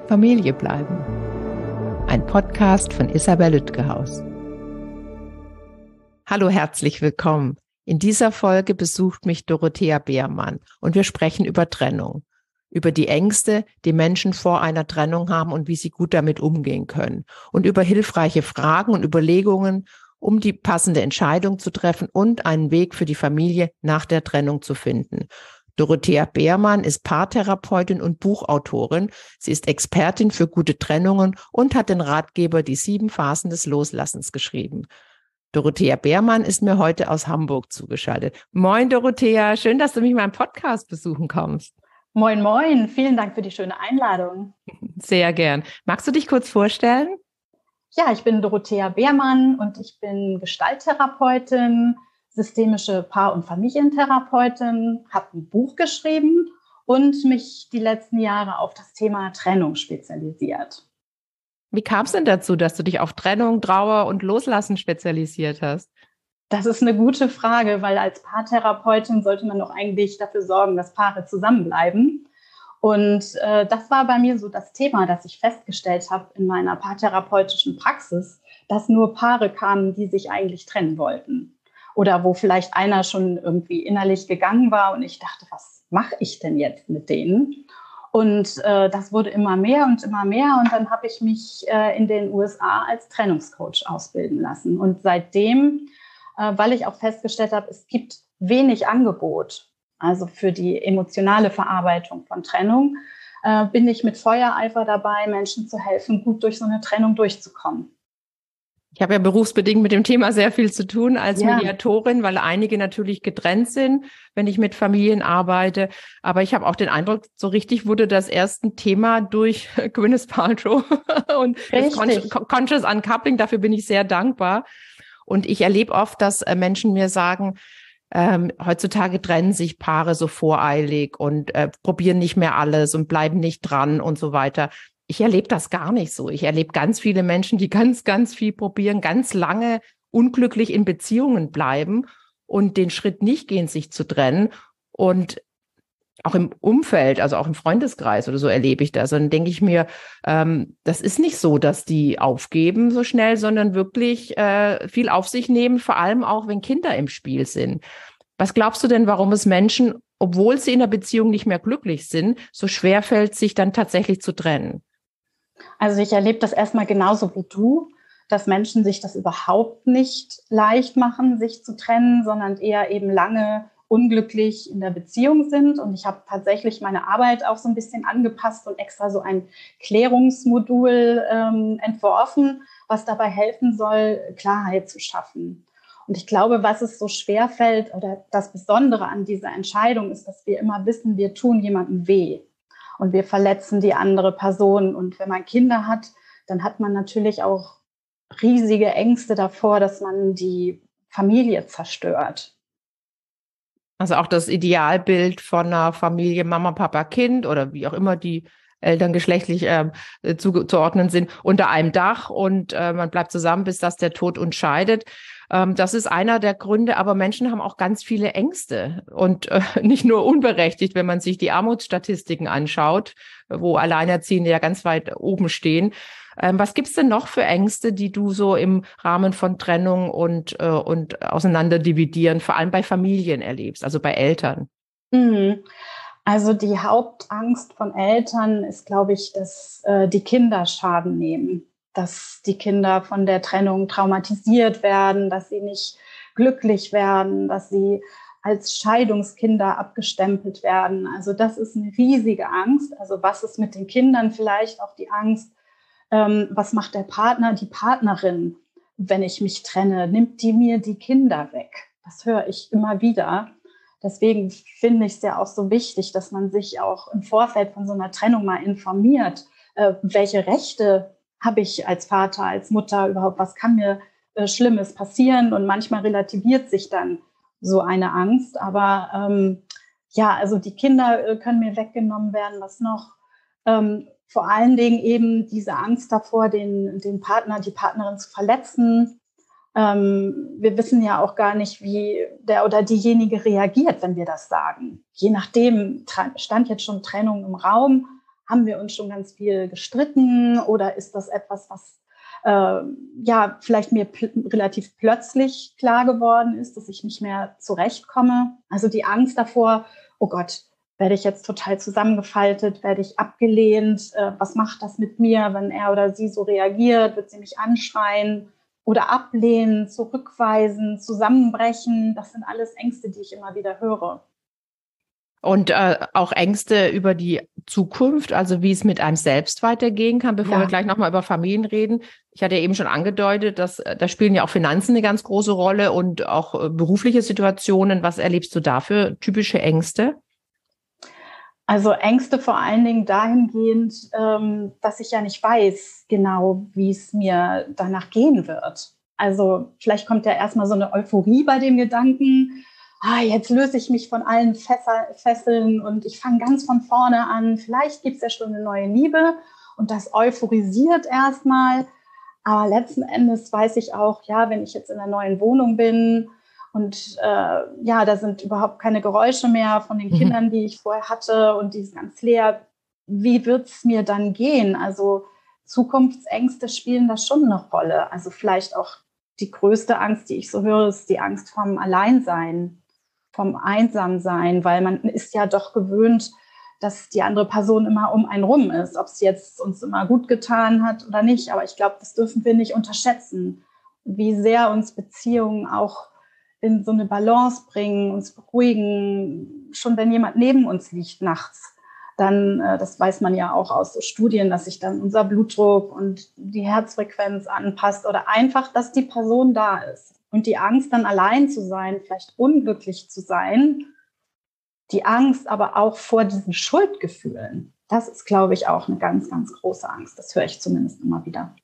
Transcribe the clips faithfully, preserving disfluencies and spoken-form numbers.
Familie bleiben. Ein Podcast von Isabel Lütgehaus. Hallo, herzlich willkommen. In dieser Folge besucht mich Dorothea Beermann und wir sprechen über Trennung, über die Ängste, die Menschen vor einer Trennung haben und wie sie gut damit umgehen können und über hilfreiche Fragen und Überlegungen, um die passende Entscheidung zu treffen und einen Weg für die Familie nach der Trennung zu finden. Dorothea Beermann ist Paartherapeutin und Buchautorin. Sie ist Expertin für gute Trennungen und hat den Ratgeber Die sieben Phasen des Loslassens geschrieben. Dorothea Beermann ist mir heute aus Hamburg zugeschaltet. Moin Dorothea, schön, dass du mich in meinem Podcast besuchen kommst. Moin, moin, vielen Dank für die schöne Einladung. Sehr gern. Magst du dich kurz vorstellen? Ja, ich bin Dorothea Beermann und ich bin Gestalttherapeutin, systemische Paar- und Familientherapeutin, habe ein Buch geschrieben und mich die letzten Jahre auf das Thema Trennung spezialisiert. Wie kam es denn dazu, dass du dich auf Trennung, Trauer und Loslassen spezialisiert hast? Das ist eine gute Frage, weil als Paartherapeutin sollte man doch eigentlich dafür sorgen, dass Paare zusammenbleiben. Und äh, das war bei mir so das Thema, das ich festgestellt habe in meiner paartherapeutischen Praxis, dass nur Paare kamen, die sich eigentlich trennen wollten. Oder wo vielleicht einer schon irgendwie innerlich gegangen war und ich dachte, was mache ich denn jetzt mit denen? Und äh, das wurde immer mehr und immer mehr. Und dann habe ich mich äh, in den U S A als Trennungscoach ausbilden lassen. Und seitdem, äh, weil ich auch festgestellt habe, es gibt wenig Angebot, also für die emotionale Verarbeitung von Trennung, äh, bin ich mit Feuereifer dabei, Menschen zu helfen, gut durch so eine Trennung durchzukommen. Ich habe ja berufsbedingt mit dem Thema sehr viel zu tun als Ja. Mediatorin, weil einige natürlich getrennt sind, wenn ich mit Familien arbeite. Aber ich habe auch den Eindruck, so richtig wurde das erst ein Thema durch Gwyneth Paltrow und das Con- Conscious Uncoupling. Dafür bin ich sehr dankbar. Und ich erlebe oft, dass äh, Menschen mir sagen, ähm, heutzutage trennen sich Paare so voreilig und äh, probieren nicht mehr alles und bleiben nicht dran und so weiter. Ich erlebe das gar nicht so. Ich erlebe ganz viele Menschen, die ganz, ganz viel probieren, ganz lange unglücklich in Beziehungen bleiben und den Schritt nicht gehen, sich zu trennen. Und auch im Umfeld, also auch im Freundeskreis oder so erlebe ich das. Und dann denke ich mir, ähm, das ist nicht so, dass die aufgeben so schnell, sondern wirklich äh, viel auf sich nehmen, vor allem auch, wenn Kinder im Spiel sind. Was glaubst du denn, warum es Menschen, obwohl sie in der Beziehung nicht mehr glücklich sind, so schwer fällt, sich dann tatsächlich zu trennen? Also ich erlebe das erstmal genauso wie du, dass Menschen sich das überhaupt nicht leicht machen, sich zu trennen, sondern eher eben lange unglücklich in der Beziehung sind. Und ich habe tatsächlich meine Arbeit auch so ein bisschen angepasst und extra so ein Klärungsmodul ähm, entworfen, was dabei helfen soll, Klarheit zu schaffen. Und ich glaube, was es so schwer fällt oder das Besondere an dieser Entscheidung ist, dass wir immer wissen, wir tun jemandem weh. Und wir verletzen die andere Person. Und wenn man Kinder hat, dann hat man natürlich auch riesige Ängste davor, dass man die Familie zerstört. Also auch das Idealbild von einer Familie Mama, Papa, Kind oder wie auch immer die Eltern geschlechtlich äh, zuzuordnen sind, unter einem Dach und äh, man bleibt zusammen, bis dass der Tod uns scheidet. Ähm, das ist einer der Gründe, aber Menschen haben auch ganz viele Ängste und äh, nicht nur unberechtigt, wenn man sich die Armutsstatistiken anschaut, wo Alleinerziehende ja ganz weit oben stehen. Ähm, was gibt's denn noch für Ängste, die du so im Rahmen von Trennung und, äh, und Auseinanderdividieren, vor allem bei Familien erlebst, also bei Eltern? Mhm. Also die Hauptangst von Eltern ist, glaube ich, dass äh, die Kinder Schaden nehmen, dass die Kinder von der Trennung traumatisiert werden, dass sie nicht glücklich werden, dass sie als Scheidungskinder abgestempelt werden. Also das ist eine riesige Angst. Also was ist mit den Kindern? Vielleicht auch die Angst, ähm, was macht der Partner, die Partnerin, wenn ich mich trenne? Nimmt die mir die Kinder weg? Das höre ich immer wieder. Deswegen finde ich es ja auch so wichtig, dass man sich auch im Vorfeld von so einer Trennung mal informiert. Äh, welche Rechte habe ich als Vater, als Mutter überhaupt? Was kann mir äh, Schlimmes passieren? Und manchmal relativiert sich dann so eine Angst. Aber ähm, ja, also die Kinder äh, können mir weggenommen werden. Was noch? Ähm, vor allen Dingen eben diese Angst davor, den, den Partner, die Partnerin zu verletzen. Ähm, wir wissen ja auch gar nicht, wie der oder diejenige reagiert, wenn wir das sagen. Je nachdem stand jetzt schon Trennung im Raum, Haben wir uns schon ganz viel gestritten oder ist das etwas, was äh, ja vielleicht mir pl- relativ plötzlich klar geworden ist, dass ich nicht mehr zurechtkomme? Also die Angst davor, oh Gott, werde ich jetzt total zusammengefaltet, werde ich abgelehnt, äh, was macht das mit mir, wenn er oder sie so reagiert, wird sie mich anschreien oder ablehnen, zurückweisen, zusammenbrechen? Das sind alles Ängste, die ich immer wieder höre. Und äh, auch Ängste über die Zukunft, also wie es mit einem selbst weitergehen kann, bevor ja. wir gleich nochmal über Familien reden. Ich hatte ja eben schon angedeutet, dass da spielen ja auch Finanzen eine ganz große Rolle und auch äh, berufliche Situationen. Was erlebst du da für typische Ängste? Also Ängste vor allen Dingen dahingehend, ähm, dass ich ja nicht weiß genau, wie es mir danach gehen wird. Also vielleicht kommt ja erstmal so eine Euphorie bei dem Gedanken, ah, jetzt löse ich mich von allen Fesseln und ich fange ganz von vorne an. Vielleicht gibt es ja schon eine neue Liebe und das euphorisiert erstmal. Aber letzten Endes weiß ich auch, ja, wenn ich jetzt in einer neuen Wohnung bin und äh, ja, da sind überhaupt keine Geräusche mehr von den Kindern, die ich vorher hatte und die ist ganz leer. Wie wird es mir dann gehen? Also Zukunftsängste spielen da schon eine Rolle. Also vielleicht auch die größte Angst, die ich so höre, ist die Angst vom Alleinsein, vom Einsamsein, weil man ist ja doch gewöhnt, dass die andere Person immer um einen rum ist, ob es jetzt uns immer gut getan hat oder nicht. Aber ich glaube, das dürfen wir nicht unterschätzen, wie sehr uns Beziehungen auch in so eine Balance bringen, uns beruhigen. Schon wenn jemand neben uns liegt nachts, dann, das weiß man ja auch aus so Studien, dass sich dann unser Blutdruck und die Herzfrequenz anpasst oder einfach, dass die Person da ist. Und die Angst, dann allein zu sein, vielleicht unglücklich zu sein, die Angst aber auch vor diesen Schuldgefühlen, das ist, glaube ich, auch eine ganz, ganz große Angst. Das höre ich zumindest immer wieder.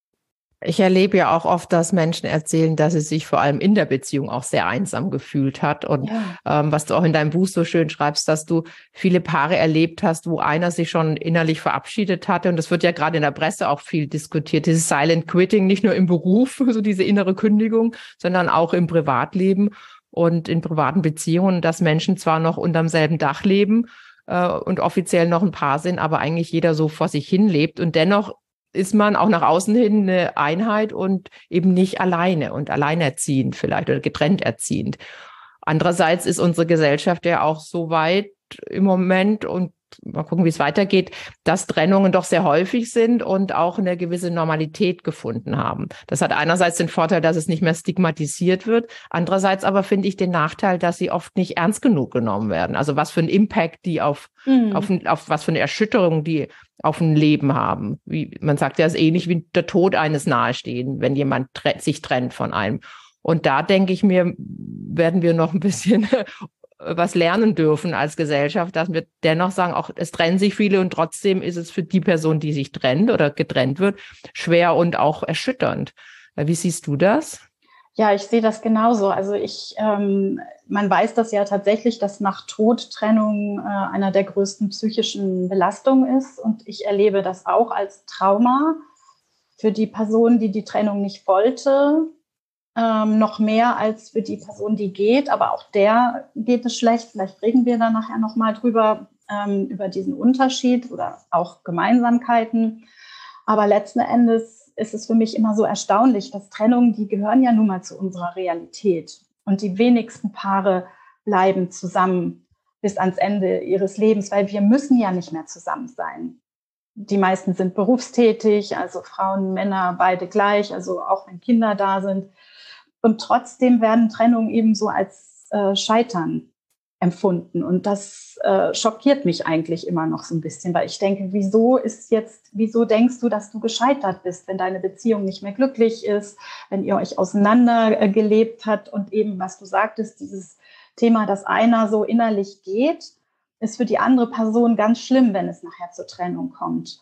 Ich erlebe ja auch oft, dass Menschen erzählen, dass sie sich vor allem in der Beziehung auch sehr einsam gefühlt hat. Und ja. ähm, was du auch in deinem Buch so schön schreibst, dass du viele Paare erlebt hast, wo einer sich schon innerlich verabschiedet hatte. Und das wird ja gerade in der Presse auch viel diskutiert, dieses Silent Quitting, nicht nur im Beruf, so diese innere Kündigung, sondern auch im Privatleben und in privaten Beziehungen, dass Menschen zwar noch unterm selben Dach leben äh, und offiziell noch ein Paar sind, aber eigentlich jeder so vor sich hin lebt und dennoch ist man auch nach außen hin eine Einheit und eben nicht alleine und alleinerziehend vielleicht oder getrennt erziehend. Andererseits ist unsere Gesellschaft ja auch so weit im Moment und mal gucken, wie es weitergeht, dass Trennungen doch sehr häufig sind und auch eine gewisse Normalität gefunden haben. Das hat einerseits den Vorteil, dass es nicht mehr stigmatisiert wird, andererseits aber finde ich den Nachteil, dass sie oft nicht ernst genug genommen werden. Also was für einen Impact die auf, mhm. auf, auf was für eine Erschütterung die auf ein Leben haben. Wie man sagt ja, es ist ähnlich wie der Tod eines Nahestehenden, wenn jemand tre- sich trennt von einem. Und da denke ich mir, werden wir noch ein bisschen was lernen dürfen als Gesellschaft, dass wir dennoch sagen, auch es trennen sich viele und trotzdem ist es für die Person, die sich trennt oder getrennt wird, schwer und auch erschütternd. Wie siehst du das? Ja, ich sehe das genauso. Also ich, ähm, man weiß das ja tatsächlich, dass nach Tod Trennung äh, einer der größten psychischen Belastungen ist. Und ich erlebe das auch als Trauma für die Person, die die Trennung nicht wollte. Ähm, noch mehr als für die Person, die geht. Aber auch der geht es schlecht. Vielleicht reden wir dann nachher nochmal drüber, ähm, über diesen Unterschied oder auch Gemeinsamkeiten. Aber letzten Endes ist es für mich immer so erstaunlich, dass Trennungen, die gehören ja nun mal zu unserer Realität. Und die wenigsten Paare bleiben zusammen bis ans Ende ihres Lebens, weil wir müssen ja nicht mehr zusammen sein. Die meisten sind berufstätig, also Frauen, Männer, beide gleich, also auch wenn Kinder da sind. Und trotzdem werden Trennungen eben so als äh, Scheitern empfunden. Und das äh, schockiert mich eigentlich immer noch so ein bisschen, weil ich denke, wieso ist jetzt, wieso denkst du, dass du gescheitert bist, wenn deine Beziehung nicht mehr glücklich ist, wenn ihr euch auseinander äh, gelebt habt und eben, was du sagtest, dieses Thema, dass einer so innerlich geht, ist für die andere Person ganz schlimm, wenn es nachher zur Trennung kommt,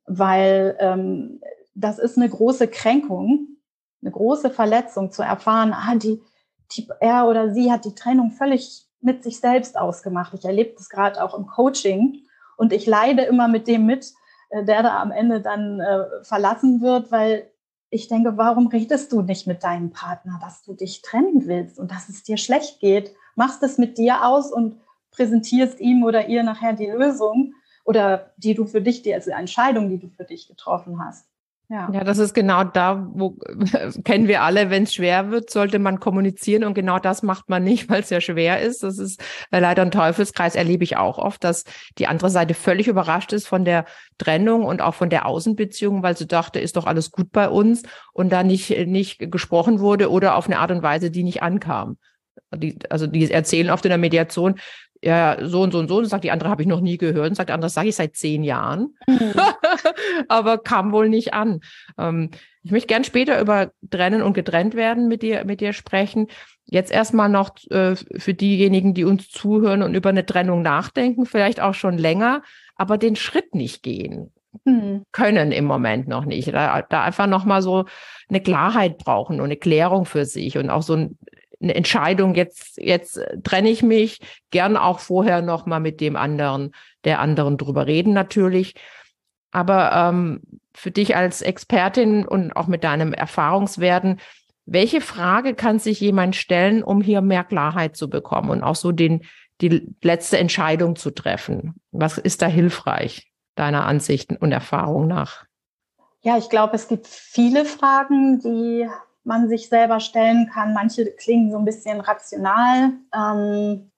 weil ähm, das ist eine große Kränkung, eine große Verletzung zu erfahren, ah, die, die, er oder sie hat die Trennung völlig mit sich selbst ausgemacht. Ich erlebe das gerade auch im Coaching und ich leide immer mit dem mit, der da am Ende dann äh, verlassen wird, weil ich denke, warum redest du nicht mit deinem Partner, dass du dich trennen willst und dass es dir schlecht geht? Machst es mit dir aus und präsentierst ihm oder ihr nachher die Lösung oder die du für dich, die also Entscheidung, die du für dich getroffen hast. Ja. ja, das ist genau da, wo kennen wir alle, wenn es schwer wird, sollte man kommunizieren und genau das macht man nicht, weil es ja schwer ist. Das ist leider ein Teufelskreis, erlebe ich auch oft, dass die andere Seite völlig überrascht ist von der Trennung und auch von der Außenbeziehung, weil sie dachte, ist doch alles gut bei uns und da nicht, nicht gesprochen wurde oder auf eine Art und Weise, die nicht ankam. Die, also die erzählen oft in der Mediation, ja, so und so und so, und sagt die andere, habe ich noch nie gehört, und sagt die andere, das sage ich seit zehn Jahren, mhm. aber kam wohl nicht an. Ähm, ich möchte gern später über Trennen und getrennt werden mit dir, mit dir sprechen. Jetzt erstmal noch äh, für diejenigen, die uns zuhören und über eine Trennung nachdenken, vielleicht auch schon länger, aber den Schritt nicht gehen mhm. können im Moment noch nicht. Da, da einfach nochmal so eine Klarheit brauchen und eine Klärung für sich und auch so ein eine Entscheidung, jetzt, jetzt trenne ich mich, gern auch vorher noch mal mit dem anderen, der anderen drüber reden natürlich. Aber ähm, für dich als Expertin und auch mit deinem Erfahrungswerten, welche Frage kann sich jemand stellen, um hier mehr Klarheit zu bekommen und auch so den, die letzte Entscheidung zu treffen? Was ist da hilfreich, deiner Ansicht und Erfahrung nach? Ja, ich glaube, es gibt viele Fragen, die man sich selber stellen kann. Manche klingen so ein bisschen rational. Ähm,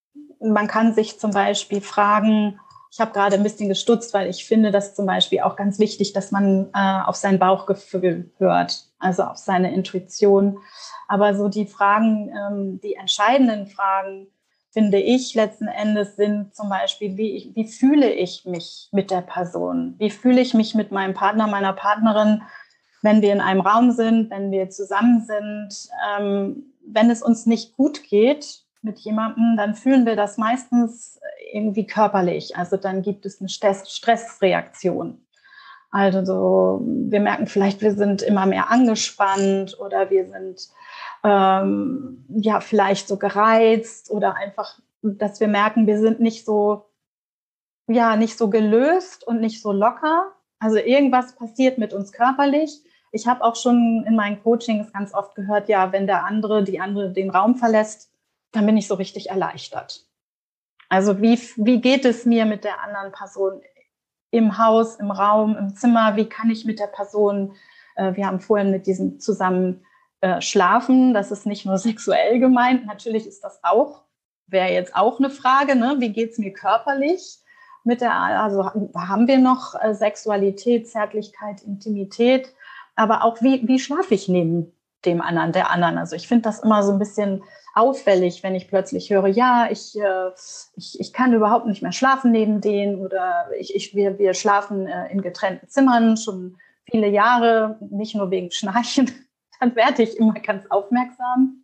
man kann sich zum Beispiel fragen, ich habe gerade ein bisschen gestutzt, weil ich finde das zum Beispiel auch ganz wichtig, dass man äh, auf sein Bauchgefühl hört, also auf seine Intuition. Aber so die Fragen, ähm, die entscheidenden Fragen, finde ich letzten Endes, sind zum Beispiel, wie, ich, wie fühle ich mich mit der Person? Wie fühle ich mich mit meinem Partner, meiner Partnerin, wenn wir in einem Raum sind, wenn wir zusammen sind? Ähm, wenn es uns nicht gut geht mit jemandem, dann fühlen wir das meistens irgendwie körperlich. Also dann gibt es eine Stressreaktion. Also so, wir merken vielleicht, wir sind immer mehr angespannt oder wir sind ähm, ja vielleicht so gereizt oder einfach, dass wir merken, wir sind nicht so, ja, nicht so gelöst und nicht so locker. Also irgendwas passiert mit uns körperlich. Ich habe auch schon in meinen Coachings ganz oft gehört, ja, wenn der andere, die andere den Raum verlässt, dann bin ich so richtig erleichtert. Also wie, wie geht es mir mit der anderen Person im Haus, im Raum, im Zimmer? Wie kann ich mit der Person, äh, wir haben vorhin mit diesem zusammen äh, schlafen, das ist nicht nur sexuell gemeint, natürlich ist das auch, wäre jetzt auch eine Frage, ne? Wie geht es mir körperlich? Mit der, also haben wir noch äh, Sexualität, Zärtlichkeit, Intimität, aber auch wie, wie schlafe ich neben dem anderen, der anderen? Also ich finde das immer so ein bisschen auffällig, wenn ich plötzlich höre, ja, ich, äh, ich, ich kann überhaupt nicht mehr schlafen neben denen oder ich, ich, wir, wir schlafen äh, in getrennten Zimmern schon viele Jahre, nicht nur wegen Schnarchen, dann werde ich immer ganz aufmerksam.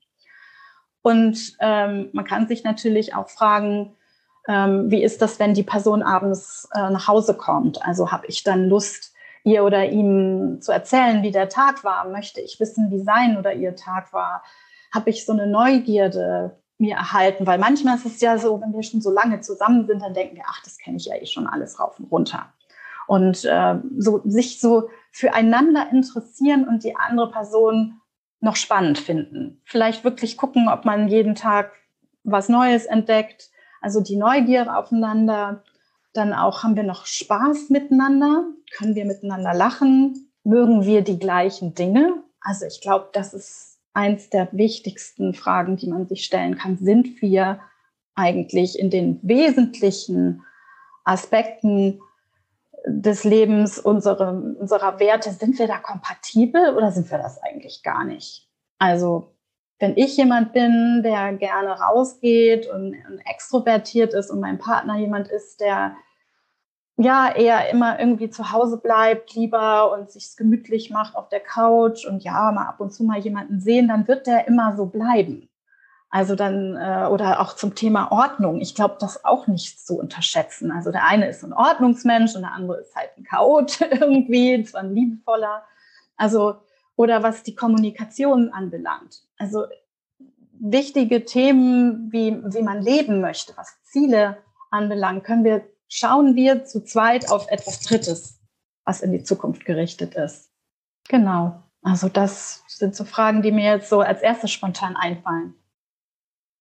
Und ähm, man kann sich natürlich auch fragen, ähm, wie ist das, wenn die Person abends äh, nach Hause kommt? Also habe ich dann Lust, ihr oder ihm zu erzählen, wie der Tag war? Möchte ich wissen, wie sein oder ihr Tag war? Habe ich so eine Neugierde mir erhalten? Weil manchmal ist es ja so, wenn wir schon so lange zusammen sind, dann denken wir, ach, das kenne ich ja eh schon alles rauf und runter. Und äh, so sich so füreinander interessieren und die andere Person noch spannend finden. Vielleicht wirklich gucken, ob man jeden Tag was Neues entdeckt. Also die Neugier aufeinander. Dann auch, haben wir noch Spaß miteinander? Können wir miteinander lachen? Mögen wir die gleichen Dinge? Also ich glaube, das ist eins der wichtigsten Fragen, die man sich stellen kann. Sind wir eigentlich in den wesentlichen Aspekten des Lebens, unsere, unserer Werte, sind wir da kompatibel oder sind wir das eigentlich gar nicht? Also wenn ich jemand bin, der gerne rausgeht und, und extrovertiert ist und mein Partner jemand ist, der ja eher immer irgendwie zu Hause bleibt, lieber und sich's gemütlich macht auf der Couch und ja, mal ab und zu mal jemanden sehen, dann wird der immer so bleiben. Also dann, äh, oder auch zum Thema Ordnung. Ich glaube, das auch nicht zu unterschätzen. Also der eine ist ein Ordnungsmensch und der andere ist halt ein Chaot irgendwie, zwar ein liebevoller. Also, oder was die Kommunikation anbelangt. Also wichtige Themen, wie, wie man leben möchte, was Ziele anbelangt, können wir, schauen wir zu zweit auf etwas Drittes, was in die Zukunft gerichtet ist. Genau. Also das sind so Fragen, die mir jetzt so als erstes spontan einfallen.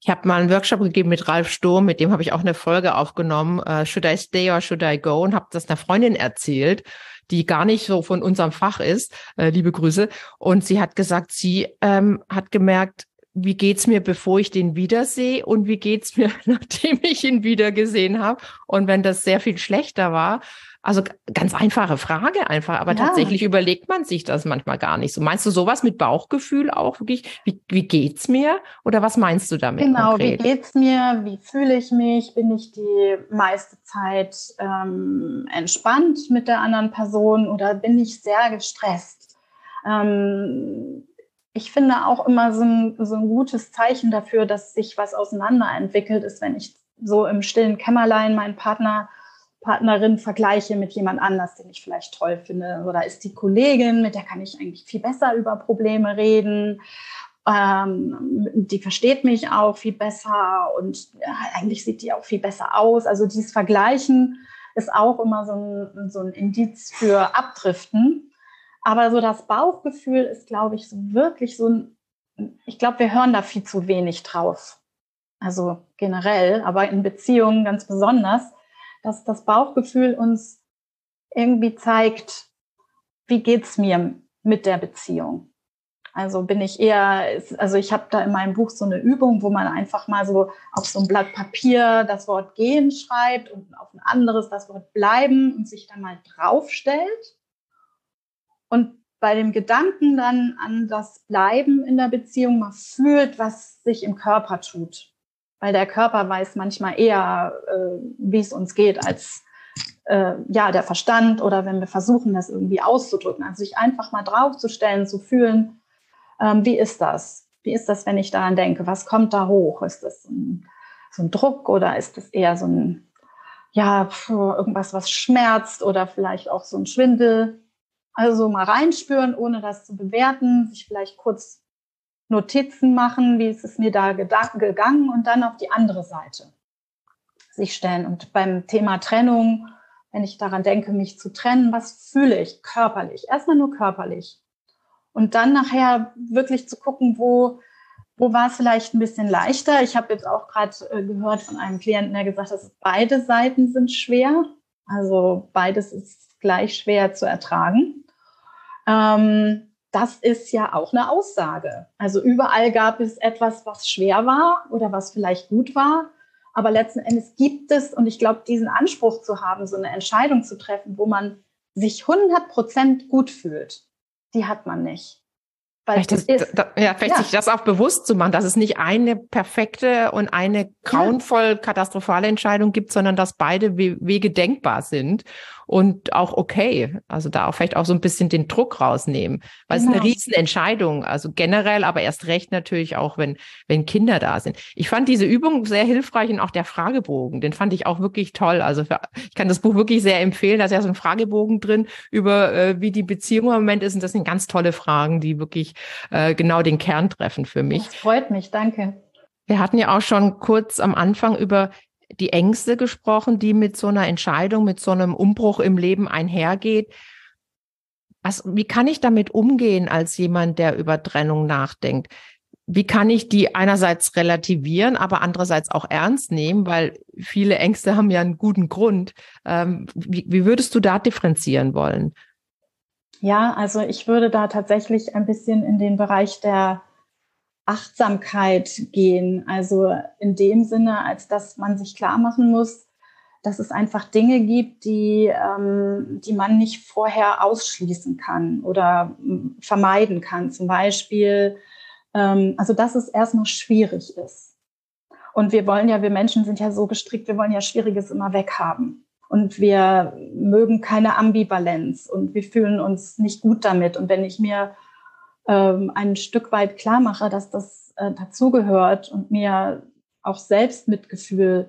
Ich habe mal einen Workshop gegeben mit Ralf Sturm, mit dem habe ich auch eine Folge aufgenommen, uh, Should I Stay or Should I Go? Und habe das einer Freundin erzählt, die gar nicht so von unserem Fach ist, äh, liebe Grüße. Und sie hat gesagt, sie ähm, hat gemerkt, wie geht's mir, bevor ich den wiedersehe und wie geht's mir, nachdem ich ihn wiedergesehen habe. Und wenn das sehr viel schlechter war, also ganz einfache Frage einfach, aber ja. Tatsächlich überlegt man sich das manchmal gar nicht so. Meinst du sowas mit Bauchgefühl auch wirklich? Wie, wie geht's mir? Oder was meinst du damit genau, konkret? Wie geht's mir? Wie fühle ich mich? Bin ich die meiste Zeit ähm, entspannt mit der anderen Person oder bin ich sehr gestresst? Ähm, ich finde auch immer so ein, so ein gutes Zeichen dafür, dass sich was auseinanderentwickelt ist, wenn ich so im stillen Kämmerlein meinen Partner Partnerin vergleiche mit jemand anders, den ich vielleicht toll finde. Oder ist die Kollegin, mit der kann ich eigentlich viel besser über Probleme reden. Ähm, die versteht mich auch viel besser und ja, eigentlich sieht die auch viel besser aus. Also dieses Vergleichen ist auch immer so ein, so ein Indiz für Abdriften. Aber so das Bauchgefühl ist, glaube ich, so wirklich so ein, ich glaube, wir hören da viel zu wenig drauf. Also generell, aber in Beziehungen ganz besonders, dass das Bauchgefühl uns irgendwie zeigt, wie geht's mir mit der Beziehung. Also bin ich eher, also ich habe da in meinem Buch so eine Übung, wo man einfach mal so auf so ein Blatt Papier das Wort gehen schreibt und auf ein anderes das Wort bleiben und sich dann mal draufstellt. Und bei dem Gedanken dann an das Bleiben in der Beziehung mal fühlt, was sich im Körper tut. Weil der Körper weiß manchmal eher, äh, wie es uns geht, als äh, ja der Verstand oder wenn wir versuchen, das irgendwie auszudrücken. Also sich einfach mal draufzustellen, zu fühlen, ähm, wie ist das? Wie ist das, wenn ich daran denke? Was kommt da hoch? Ist das ein, so ein Druck oder ist das eher so ein, ja, irgendwas, was schmerzt oder vielleicht auch so ein Schwindel? Also mal reinspüren, ohne das zu bewerten, sich vielleicht kurz Notizen machen, wie ist es mir da gegangen und dann auf die andere Seite sich stellen. Und beim Thema Trennung, wenn ich daran denke, mich zu trennen, was fühle ich körperlich? Erstmal nur körperlich. Und dann nachher wirklich zu gucken, wo, wo war es vielleicht ein bisschen leichter. Ich habe jetzt auch gerade äh, gehört von einem Klienten, der gesagt hat, dass beide Seiten sind schwer. Also beides ist gleich schwer zu ertragen. Ähm, Das ist ja auch eine Aussage. Also überall gab es etwas, was schwer war oder was vielleicht gut war. Aber letzten Endes gibt es, und ich glaube, diesen Anspruch zu haben, so eine Entscheidung zu treffen, wo man sich hundert Prozent gut fühlt, die hat man nicht. Weil vielleicht das, ist, da, ja, vielleicht ja. sich das auch bewusst zu machen, dass es nicht eine perfekte und eine grauenvoll katastrophale Entscheidung gibt, sondern dass beide We- Wege denkbar sind und auch okay. Also da auch vielleicht auch so ein bisschen den Druck rausnehmen, weil genau. Es ist eine Riesenentscheidung, also generell, aber erst recht natürlich auch, wenn, wenn Kinder da sind. Ich fand diese Übung sehr hilfreich und auch der Fragebogen, den fand ich auch wirklich toll. Also für, ich kann das Buch wirklich sehr empfehlen, da ist ja so ein Fragebogen drin über, äh, wie die Beziehung im Moment ist und das sind ganz tolle Fragen, die wirklich äh, genau den Kern treffen für mich. Das freut mich, danke. Wir hatten ja auch schon kurz am Anfang über die Ängste gesprochen, die mit so einer Entscheidung, mit so einem Umbruch im Leben einhergeht. Was, wie kann ich damit umgehen als jemand, der über Trennung nachdenkt? Wie kann ich die einerseits relativieren, aber andererseits auch ernst nehmen, weil viele Ängste haben ja einen guten Grund. Ähm, wie, wie würdest du da differenzieren wollen? Ja, also ich würde da tatsächlich ein bisschen in den Bereich der Achtsamkeit gehen. Also in dem Sinne, als dass man sich klar machen muss, dass es einfach Dinge gibt, die, ähm, die man nicht vorher ausschließen kann oder ähm, vermeiden kann. Zum Beispiel, ähm, also dass es erstmal schwierig ist. Und wir wollen ja, wir Menschen sind ja so gestrickt, wir wollen ja Schwieriges immer weghaben. Und wir mögen keine Ambivalenz und wir fühlen uns nicht gut damit. Und wenn ich mir ähm, ein Stück weit klar mache, dass das äh, dazugehört und mir auch Selbstmitgefühl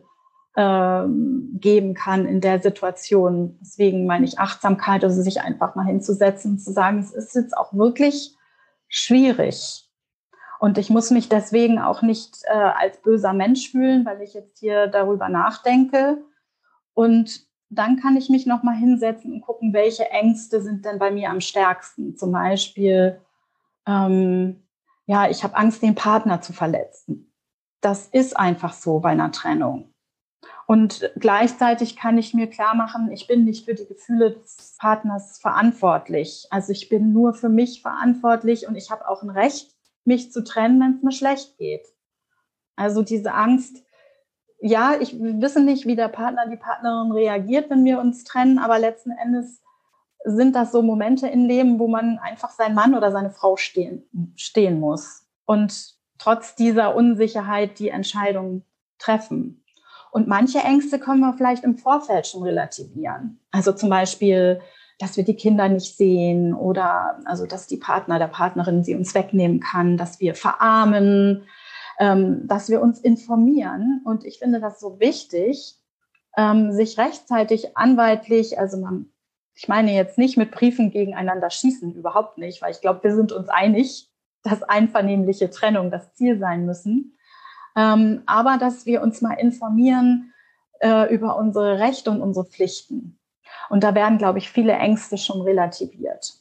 ähm, geben kann in der Situation. Deswegen meine ich Achtsamkeit, also sich einfach mal hinzusetzen und zu sagen, es ist jetzt auch wirklich schwierig. Und ich muss mich deswegen auch nicht äh, als böser Mensch fühlen, weil ich jetzt hier darüber nachdenke. Und dann kann ich mich noch mal hinsetzen und gucken, welche Ängste sind denn bei mir am stärksten. Zum Beispiel, ähm, ja, ich habe Angst, den Partner zu verletzen. das ist einfach so bei einer Trennung. Und gleichzeitig kann ich mir klar machen, ich bin nicht für die Gefühle des Partners verantwortlich. Also ich bin nur für mich verantwortlich und ich habe auch ein Recht, mich zu trennen, wenn es mir schlecht geht. Also diese Angst, ja, ich wir wissen nicht, wie der Partner, die Partnerin reagiert, wenn wir uns trennen, aber letzten Endes sind das so Momente im Leben, wo man einfach seinen Mann oder seine Frau stehen, stehen muss und trotz dieser Unsicherheit die Entscheidung treffen. Und manche Ängste können wir vielleicht im Vorfeld schon relativieren. Also zum Beispiel, dass wir die Kinder nicht sehen oder also dass die Partner, der Partnerin sie uns wegnehmen kann, dass wir verarmen, ähm, dass wir uns informieren. Und ich finde das so wichtig, ähm, sich rechtzeitig anwaltlich, also man, ich meine jetzt nicht mit Briefen gegeneinander schießen, überhaupt nicht, weil ich glaube, wir sind uns einig, dass einvernehmliche Trennung das Ziel sein müssen. Ähm, aber dass wir uns mal informieren äh, über unsere Rechte und unsere Pflichten. Und da werden, glaube ich, viele Ängste schon relativiert.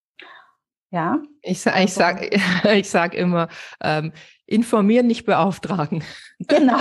Ja. Ich, also. ich sage ich sag immer, ähm, informieren, nicht beauftragen. Genau.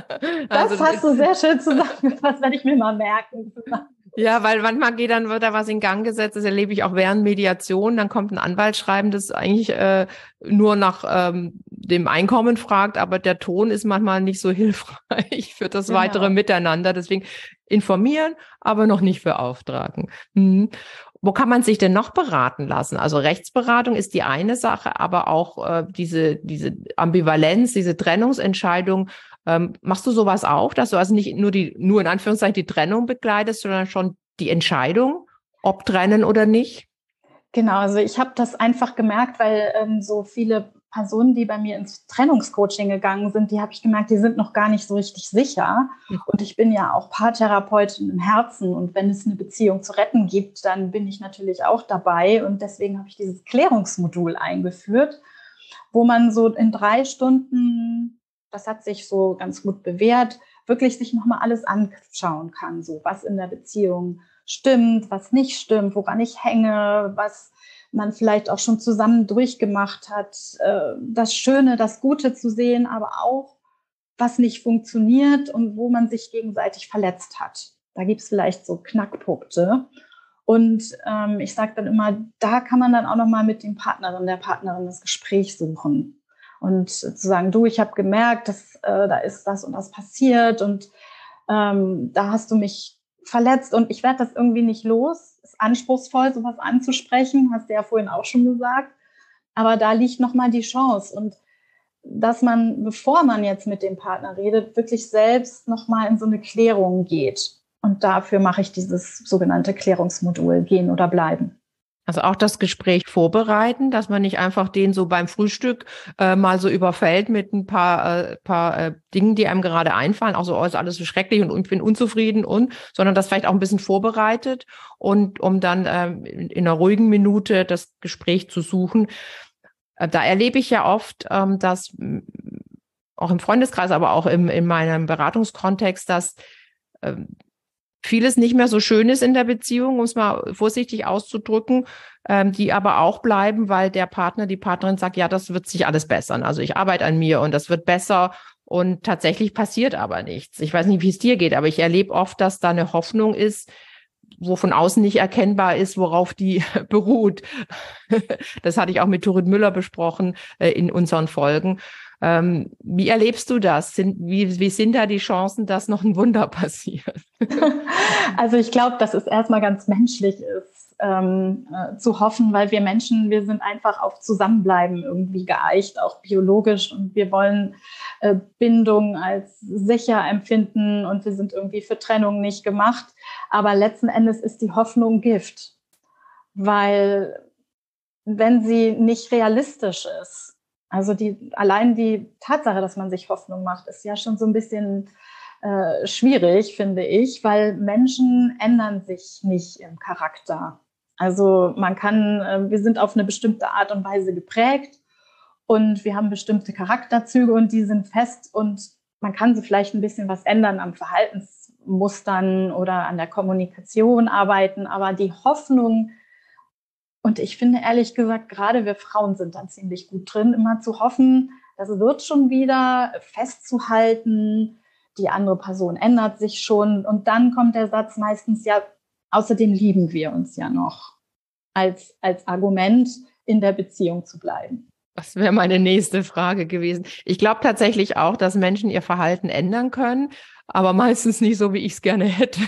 Das also, hast du sehr schön zusammengefasst, werde ich mir mal merken. Ja, weil manchmal geht dann, wird da was in Gang gesetzt, das erlebe ich auch während Mediation, dann kommt ein Anwaltsschreiben, das eigentlich äh, nur nach ähm, dem Einkommen fragt, aber der Ton ist manchmal nicht so hilfreich für das genau. weitere Miteinander. Deswegen informieren, aber noch nicht beauftragen. Hm. Wo kann man sich denn noch beraten lassen? Also Rechtsberatung ist die eine Sache, aber auch äh, diese, diese Ambivalenz, diese Trennungsentscheidung. Ähm, machst du sowas auch, dass du also nicht nur die, nur in Anführungszeichen die Trennung begleitest, sondern schon die Entscheidung, ob trennen oder nicht? Genau, also ich habe das einfach gemerkt, weil ähm, so viele Personen, die bei mir ins Trennungscoaching gegangen sind, die habe ich gemerkt, die sind noch gar nicht so richtig sicher. Mhm. Und ich bin ja auch Paartherapeutin im Herzen. Und wenn es eine Beziehung zu retten gibt, dann bin ich natürlich auch dabei. Und deswegen habe ich dieses Klärungsmodul eingeführt, wo man so in drei Stunden, das hat sich so ganz gut bewährt, wirklich sich nochmal alles anschauen kann. So was in der Beziehung stimmt, was nicht stimmt, woran ich hänge, was man vielleicht auch schon zusammen durchgemacht hat, das Schöne, das Gute zu sehen, aber auch, was nicht funktioniert und wo man sich gegenseitig verletzt hat. Da gibt es vielleicht so Knackpunkte. Und ähm, ich sage dann immer, da kann man dann auch nochmal mit dem Partnerin, der Partnerin das Gespräch suchen. Und zu sagen, du, ich habe gemerkt, dass äh, da ist das und das passiert und ähm, da hast du mich verletzt und ich werde das irgendwie nicht los. Ist anspruchsvoll, sowas anzusprechen, hast du ja vorhin auch schon gesagt. Aber da liegt nochmal die Chance und dass man, bevor man jetzt mit dem Partner redet, wirklich selbst nochmal in so eine Klärung geht. Und dafür mache ich dieses sogenannte Klärungsmodul, gehen oder bleiben. Also auch das Gespräch vorbereiten, dass man nicht einfach den so beim Frühstück äh, mal so überfällt mit ein paar, äh, paar äh, Dingen, die einem gerade einfallen, auch so, oh, ist alles so schrecklich und ich bin unzufrieden und, sondern das vielleicht auch ein bisschen vorbereitet und um dann ähm, in, in einer ruhigen Minute das Gespräch zu suchen. Äh, da erlebe ich ja oft, ähm, dass m, auch im Freundeskreis, aber auch im, in meinem Beratungskontext, dass ähm, vieles nicht mehr so schön ist in der Beziehung, um es mal vorsichtig auszudrücken, ähm, die aber auch bleiben, weil der Partner, die Partnerin sagt, ja, das wird sich alles bessern. Also ich arbeite an mir und das wird besser und tatsächlich passiert aber nichts. Ich weiß nicht, wie es dir geht, aber ich erlebe oft, dass da eine Hoffnung ist, wo von außen nicht erkennbar ist, worauf die beruht. Das hatte ich auch mit Turit Müller besprochen äh, in unseren Folgen. Ähm, wie erlebst du das? Sind, wie, wie sind da die Chancen, dass noch ein Wunder passiert? Also ich glaube, dass es erstmal ganz menschlich ist, ähm, äh, zu hoffen, weil wir Menschen, wir sind einfach auf Zusammenbleiben irgendwie geeicht, auch biologisch. Und wir wollen äh, Bindung als sicher empfinden und wir sind irgendwie für Trennung nicht gemacht. Aber letzten Endes ist die Hoffnung Gift, weil wenn sie nicht realistisch ist, also die, allein die Tatsache, dass man sich Hoffnung macht, ist ja schon so ein bisschen äh, schwierig, finde ich, weil Menschen ändern sich nicht im Charakter. Also man kann, äh, wir sind auf eine bestimmte Art und Weise geprägt und wir haben bestimmte Charakterzüge und die sind fest und man kann sie vielleicht ein bisschen was ändern am Verhaltensmustern oder an der Kommunikation arbeiten, aber die Hoffnung. Und ich finde, ehrlich gesagt, gerade wir Frauen sind dann ziemlich gut drin, immer zu hoffen, das wird schon wieder, festzuhalten, die andere Person ändert sich schon. Und dann kommt der Satz meistens, ja, außerdem lieben wir uns ja noch, als, als Argument in der Beziehung zu bleiben. Das wäre meine nächste Frage gewesen. Ich glaube tatsächlich auch, dass Menschen ihr Verhalten ändern können, aber meistens nicht so, wie ich es gerne hätte,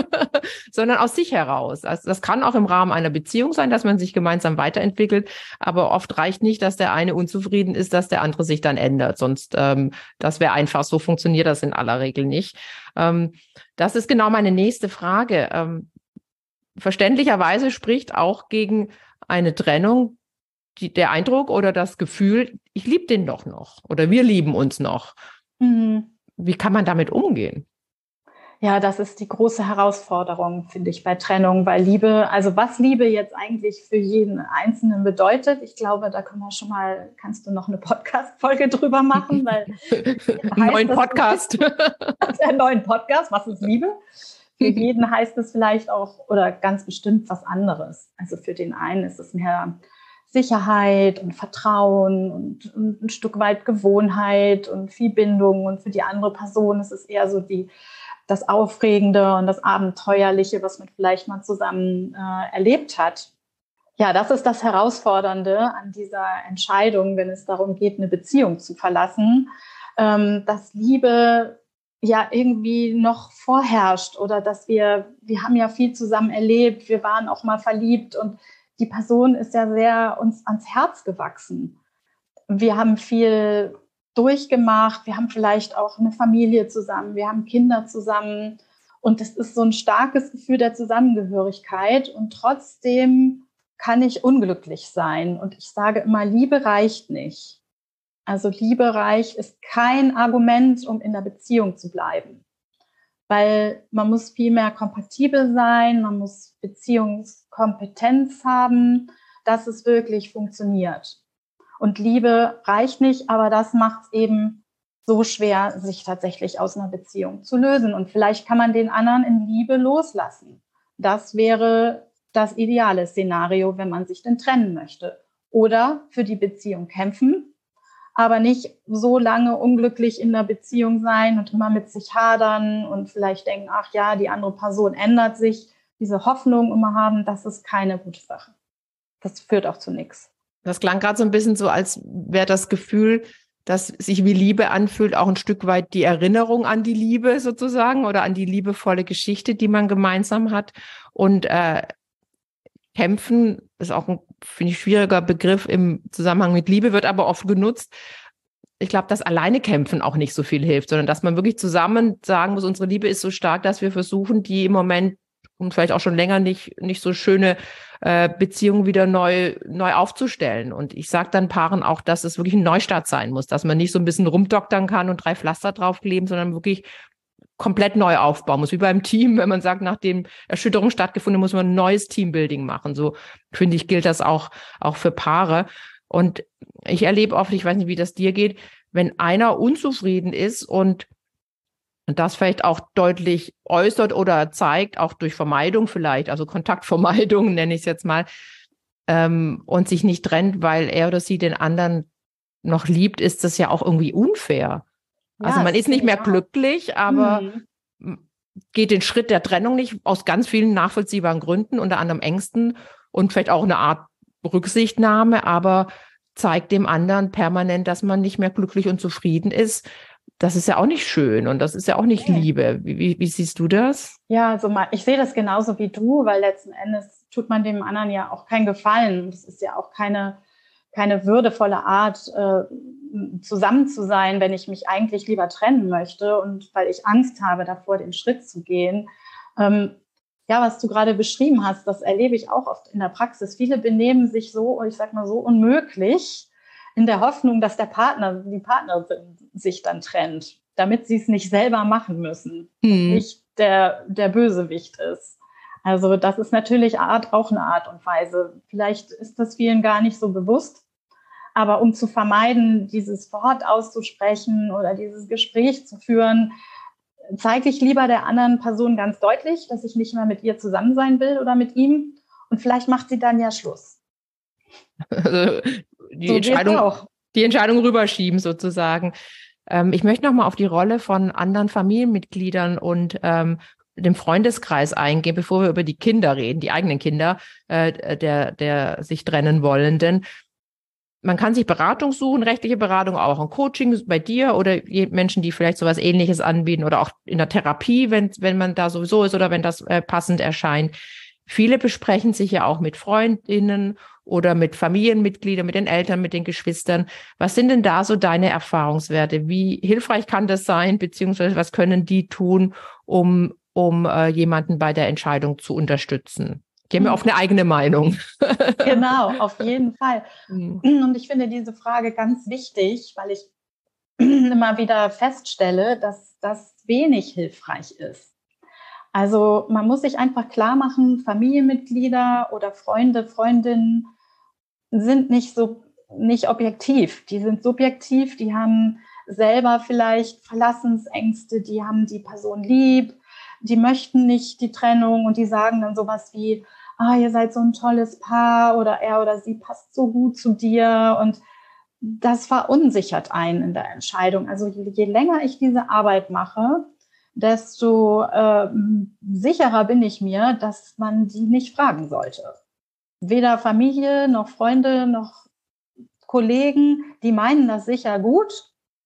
sondern aus sich heraus. Also das kann auch im Rahmen einer Beziehung sein, dass man sich gemeinsam weiterentwickelt, aber oft reicht nicht, dass der eine unzufrieden ist, dass der andere sich dann ändert. Sonst, ähm, das wäre einfach, so funktioniert das in aller Regel nicht. Ähm, das ist genau meine nächste Frage. Ähm, verständlicherweise spricht auch gegen eine Trennung Die, der Eindruck oder das Gefühl, ich liebe den doch noch oder wir lieben uns noch. Mhm. Wie kann man damit umgehen? Ja, das ist die große Herausforderung, finde ich, bei Trennung, weil Liebe, also was Liebe jetzt eigentlich für jeden Einzelnen bedeutet, ich glaube, da können wir schon mal, kannst du noch eine Podcast-Folge drüber machen, weil neuen Podcast. Der neuen Podcast, was ist Liebe? Für jeden heißt es vielleicht auch oder ganz bestimmt was anderes. Also für den einen ist es mehr Sicherheit und Vertrauen und, und ein Stück weit Gewohnheit und viel Bindung. Und für die andere Person ist es eher so die, das Aufregende und das Abenteuerliche, was man vielleicht mal zusammen äh, erlebt hat. Ja, das ist das Herausfordernde an dieser Entscheidung, wenn es darum geht, eine Beziehung zu verlassen, ähm, dass Liebe ja irgendwie noch vorherrscht oder dass wir, wir haben ja viel zusammen erlebt, wir waren auch mal verliebt und die Person ist ja sehr uns ans Herz gewachsen. Wir haben viel durchgemacht, wir haben vielleicht auch eine Familie zusammen, wir haben Kinder zusammen und es ist so ein starkes Gefühl der Zusammengehörigkeit und trotzdem kann ich unglücklich sein und ich sage immer, Liebe reicht nicht. Also Liebe reicht ist kein Argument, um in der Beziehung zu bleiben. Weil man muss viel mehr kompatibel sein, man muss Beziehungskompetenz haben, dass es wirklich funktioniert. Und Liebe reicht nicht, aber das macht es eben so schwer, sich tatsächlich aus einer Beziehung zu lösen. Und vielleicht kann man den anderen in Liebe loslassen. Das wäre das ideale Szenario, wenn man sich denn trennen möchte. Oder für die Beziehung kämpfen, aber nicht so lange unglücklich in der Beziehung sein und immer mit sich hadern und vielleicht denken, ach ja, die andere Person ändert sich, diese Hoffnung immer haben, das ist keine gute Sache. Das führt auch zu nichts. Das klang gerade so ein bisschen so, als wäre das Gefühl, dass sich wie Liebe anfühlt, auch ein Stück weit die Erinnerung an die Liebe sozusagen oder an die liebevolle Geschichte, die man gemeinsam hat. Und äh, kämpfen ist auch ein, finde ich, schwieriger Begriff im Zusammenhang mit Liebe, wird aber oft genutzt. Ich glaube, dass alleine kämpfen auch nicht so viel hilft, sondern dass man wirklich zusammen sagen muss, unsere Liebe ist so stark, dass wir versuchen, die im Moment und vielleicht auch schon länger nicht nicht so schöne äh, Beziehungen wieder neu neu aufzustellen. Und ich sage dann Paaren auch, dass es wirklich ein Neustart sein muss, dass man nicht so ein bisschen rumdoktern kann und drei Pflaster draufkleben, sondern wirklich komplett neu aufbauen muss, wie beim Team, wenn man sagt, nachdem Erschütterung stattgefunden muss man ein neues Teambuilding machen. So finde ich, gilt das auch auch für Paare. Und ich erlebe oft, ich weiß nicht, wie das dir geht, wenn einer unzufrieden ist und und das vielleicht auch deutlich äußert oder zeigt, auch durch Vermeidung vielleicht, also Kontaktvermeidung nenne ich es jetzt mal, ähm, und sich nicht trennt, weil er oder sie den anderen noch liebt, ist das ja auch irgendwie unfair. Ja, also man ist nicht mehr glücklich, aber mhm. geht den Schritt der Trennung nicht aus ganz vielen nachvollziehbaren Gründen, unter anderem Ängsten und vielleicht auch eine Art Rücksichtnahme, aber zeigt dem anderen permanent, dass man nicht mehr glücklich und zufrieden ist. Das ist ja auch nicht schön und das ist ja auch nicht okay. Liebe. Wie, wie, wie siehst du das? Ja, also mal, ich sehe das genauso wie du, weil letzten Endes tut man dem anderen ja auch keinen Gefallen. Das ist ja auch keine, keine würdevolle Art, äh, zusammen zu sein, wenn ich mich eigentlich lieber trennen möchte und weil ich Angst habe, davor den Schritt zu gehen. Ähm, ja, was du gerade beschrieben hast, das erlebe ich auch oft in der Praxis. Viele benehmen sich so, ich sag mal so, unmöglich, in der Hoffnung, dass der Partner, die Partnerin sich dann trennt, damit sie es nicht selber machen müssen, mhm. nicht der, der Bösewicht ist. Also das ist natürlich Art, auch eine Art und Weise. Vielleicht ist das vielen gar nicht so bewusst, aber um zu vermeiden, dieses Wort auszusprechen oder dieses Gespräch zu führen, zeige ich lieber der anderen Person ganz deutlich, dass ich nicht mehr mit ihr zusammen sein will oder mit ihm und vielleicht macht sie dann ja Schluss. Also die so Entscheidung, auch. Die Entscheidung rüberschieben sozusagen. Ähm, ich möchte nochmal auf die Rolle von anderen Familienmitgliedern und ähm, dem Freundeskreis eingehen, bevor wir über die Kinder reden, die eigenen Kinder äh, der, der sich trennen Wollenden. Man kann sich Beratung suchen, rechtliche Beratung, auch ein Coaching bei dir oder Menschen, die vielleicht sowas Ähnliches anbieten oder auch in der Therapie, wenn, wenn man da sowieso ist oder wenn das äh, passend erscheint. Viele besprechen sich ja auch mit Freundinnen oder mit Familienmitgliedern, mit den Eltern, mit den Geschwistern. Was sind denn da so deine Erfahrungswerte? Wie hilfreich kann das sein, beziehungsweise was können die tun, um, um äh, jemanden bei der Entscheidung zu unterstützen? Die haben ja oft eine eigene Meinung. Genau, auf jeden Fall. Und ich finde diese Frage ganz wichtig, weil ich immer wieder feststelle, dass das wenig hilfreich ist. Also man muss sich einfach klar machen, Familienmitglieder oder Freunde, Freundinnen sind nicht so nicht objektiv. Die sind subjektiv, die haben selber vielleicht Verlassensängste, die haben die Person lieb, die möchten nicht die Trennung und die sagen dann sowas wie, ah, ihr seid so ein tolles Paar oder er oder sie passt so gut zu dir und das verunsichert einen in der Entscheidung. Also je, je länger ich diese Arbeit mache, desto äh, sicherer bin ich mir, dass man die nicht fragen sollte. Weder Familie noch Freunde noch Kollegen, die meinen das sicher gut,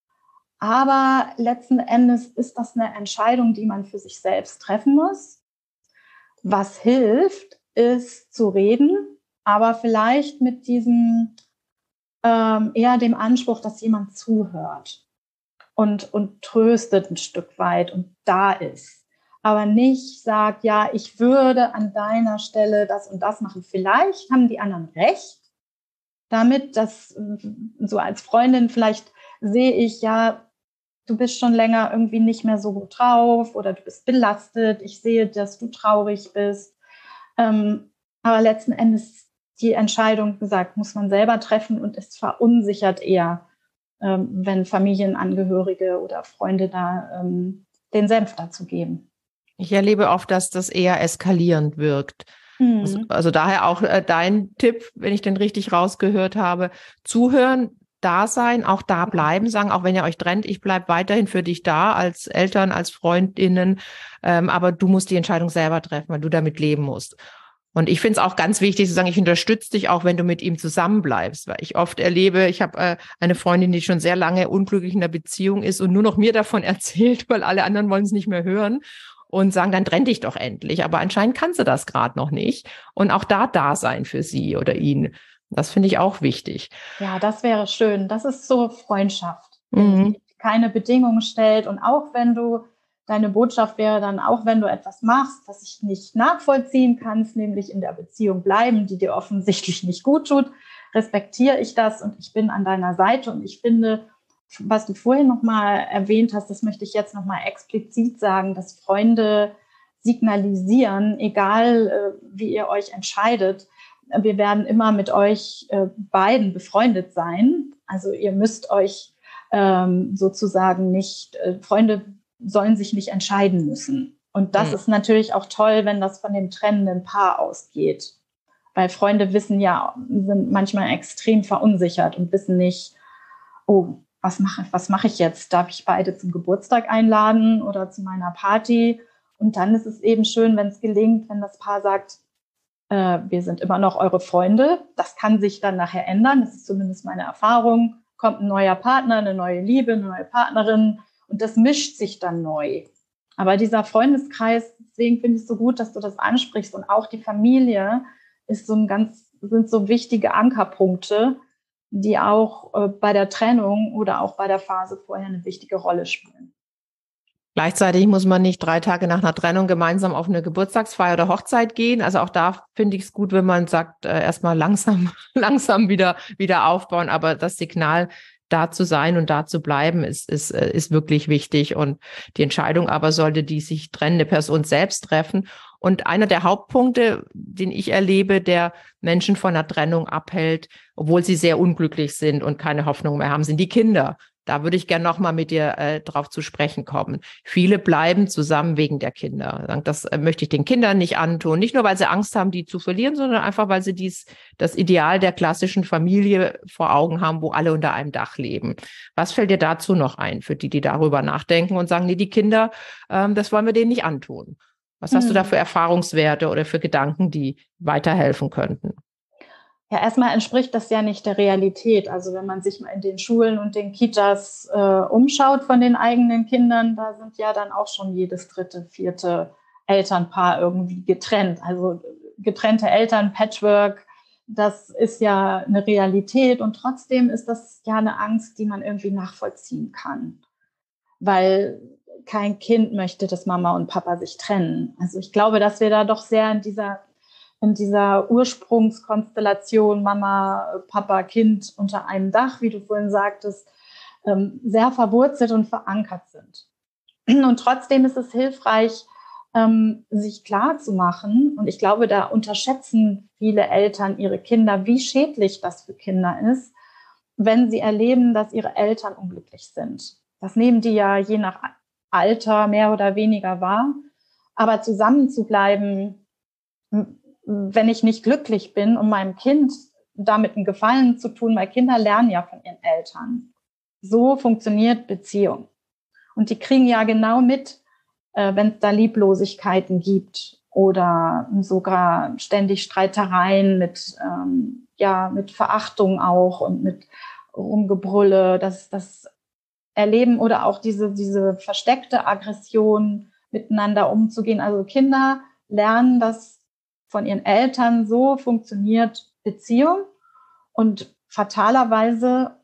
aber letzten Endes ist das eine Entscheidung, die man für sich selbst treffen muss. Was hilft, ist zu reden, aber vielleicht mit diesem ähm, eher dem Anspruch, dass jemand zuhört und, und tröstet ein Stück weit und da ist. Aber nicht sagt, ja, ich würde an deiner Stelle das und das machen. Vielleicht haben die anderen recht, damit, dass so als Freundin vielleicht sehe ich, ja, du bist schon länger irgendwie nicht mehr so gut drauf oder du bist belastet. Ich sehe, dass du traurig bist. Ähm, aber letzten Endes die Entscheidung, gesagt, muss man selber treffen und es verunsichert eher, ähm, wenn Familienangehörige oder Freunde da ähm, den Senf dazu geben. Ich erlebe oft, dass das eher eskalierend wirkt. Mhm. Also, also daher auch äh, dein Tipp, wenn ich den richtig rausgehört habe, zuhören, da sein, auch da bleiben, sagen, auch wenn ihr euch trennt, ich bleibe weiterhin für dich da, als Eltern, als Freundinnen, ähm, aber du musst die Entscheidung selber treffen, weil du damit leben musst. Und ich finde es auch ganz wichtig zu sagen, ich unterstütze dich auch, wenn du mit ihm zusammenbleibst, weil ich oft erlebe, ich habe äh, eine Freundin, die schon sehr lange unglücklich in der Beziehung ist und nur noch mir davon erzählt, weil alle anderen wollen es nicht mehr hören und sagen, dann trenn dich doch endlich. Aber anscheinend kann sie das gerade noch nicht. Und auch da da sein für sie oder ihn. Das finde ich auch wichtig. Ja, das wäre schön. Das ist so Freundschaft, wenn mhm. sie keine Bedingungen stellt. Und auch wenn du, deine Botschaft wäre dann, auch wenn du etwas machst, was ich nicht nachvollziehen kannst, nämlich in der Beziehung bleiben, die dir offensichtlich nicht gut tut, respektiere ich das und ich bin an deiner Seite. Und ich finde, was du vorhin nochmal erwähnt hast, das möchte ich jetzt nochmal explizit sagen, dass Freunde signalisieren, egal äh, wie ihr euch entscheidet, wir werden immer mit euch äh, beiden befreundet sein. Also ihr müsst euch ähm, sozusagen nicht, äh, Freunde sollen sich nicht entscheiden müssen. Und das mhm. ist natürlich auch toll, wenn das von dem trennenden Paar ausgeht. Weil Freunde wissen ja, sind manchmal extrem verunsichert und wissen nicht, oh, was mache was mache ich jetzt? Darf ich beide zum Geburtstag einladen oder zu meiner Party? Und dann ist es eben schön, wenn es gelingt, wenn das Paar sagt, äh, wir sind immer noch eure Freunde. Das kann sich dann nachher ändern. Das ist zumindest meine Erfahrung. Kommt ein neuer Partner, eine neue Liebe, eine neue Partnerin und das mischt sich dann neu. Aber dieser Freundeskreis, deswegen finde ich es so gut, dass du das ansprichst und auch die Familie ist so ein ganz, sind so wichtige Ankerpunkte, die auch äh, bei der Trennung oder auch bei der Phase vorher eine wichtige Rolle spielen. Gleichzeitig muss man nicht drei Tage nach einer Trennung gemeinsam auf eine Geburtstagsfeier oder Hochzeit gehen. Also auch da finde ich es gut, wenn man sagt, äh, erstmal langsam, langsam wieder, wieder aufbauen. Aber das Signal, da zu sein und da zu bleiben, ist, ist, ist wirklich wichtig. Und die Entscheidung aber sollte die sich trennende Person selbst treffen. Und einer der Hauptpunkte, den ich erlebe, der Menschen von einer Trennung abhält, obwohl sie sehr unglücklich sind und keine Hoffnung mehr haben, sind die Kinder. Da würde ich gerne nochmal mit dir äh, drauf zu sprechen kommen. Viele bleiben zusammen wegen der Kinder. Das äh, möchte ich den Kindern nicht antun. Nicht nur, weil sie Angst haben, die zu verlieren, sondern einfach, weil sie dies, das Ideal der klassischen Familie vor Augen haben, wo alle unter einem Dach leben. Was fällt dir dazu noch ein, für die, die darüber nachdenken und sagen, nee, die Kinder, ähm, das wollen wir denen nicht antun? Was hast hm. du da für Erfahrungswerte oder für Gedanken, die weiterhelfen könnten? Ja, erstmal entspricht das ja nicht der Realität. Also wenn man sich mal in den Schulen und den Kitas äh, umschaut von den eigenen Kindern, da sind ja dann auch schon jedes dritte, vierte Elternpaar irgendwie getrennt. Also getrennte Eltern, Patchwork, das ist ja eine Realität. Und trotzdem ist das ja eine Angst, die man irgendwie nachvollziehen kann. Weil kein Kind möchte, dass Mama und Papa sich trennen. Also ich glaube, dass wir da doch sehr in dieser in dieser Ursprungskonstellation Mama, Papa, Kind unter einem Dach, wie du vorhin sagtest, sehr verwurzelt und verankert sind. Und trotzdem ist es hilfreich, sich klarzumachen, und ich glaube, da unterschätzen viele Eltern ihre Kinder, wie schädlich das für Kinder ist, wenn sie erleben, dass ihre Eltern unglücklich sind. Das nehmen die ja je nach Alter mehr oder weniger wahr. Aber zusammen zu bleiben, wenn ich nicht glücklich bin, um meinem Kind damit einen Gefallen zu tun, weil Kinder lernen ja von ihren Eltern. So funktioniert Beziehung. Und die kriegen ja genau mit, wenn es da Lieblosigkeiten gibt oder sogar ständig Streitereien mit, ähm, ja, mit Verachtung auch und mit Rumgebrülle, das, das Erleben oder auch diese, diese versteckte Aggression miteinander umzugehen. Also Kinder lernen das von ihren Eltern, so funktioniert Beziehung. Und fatalerweise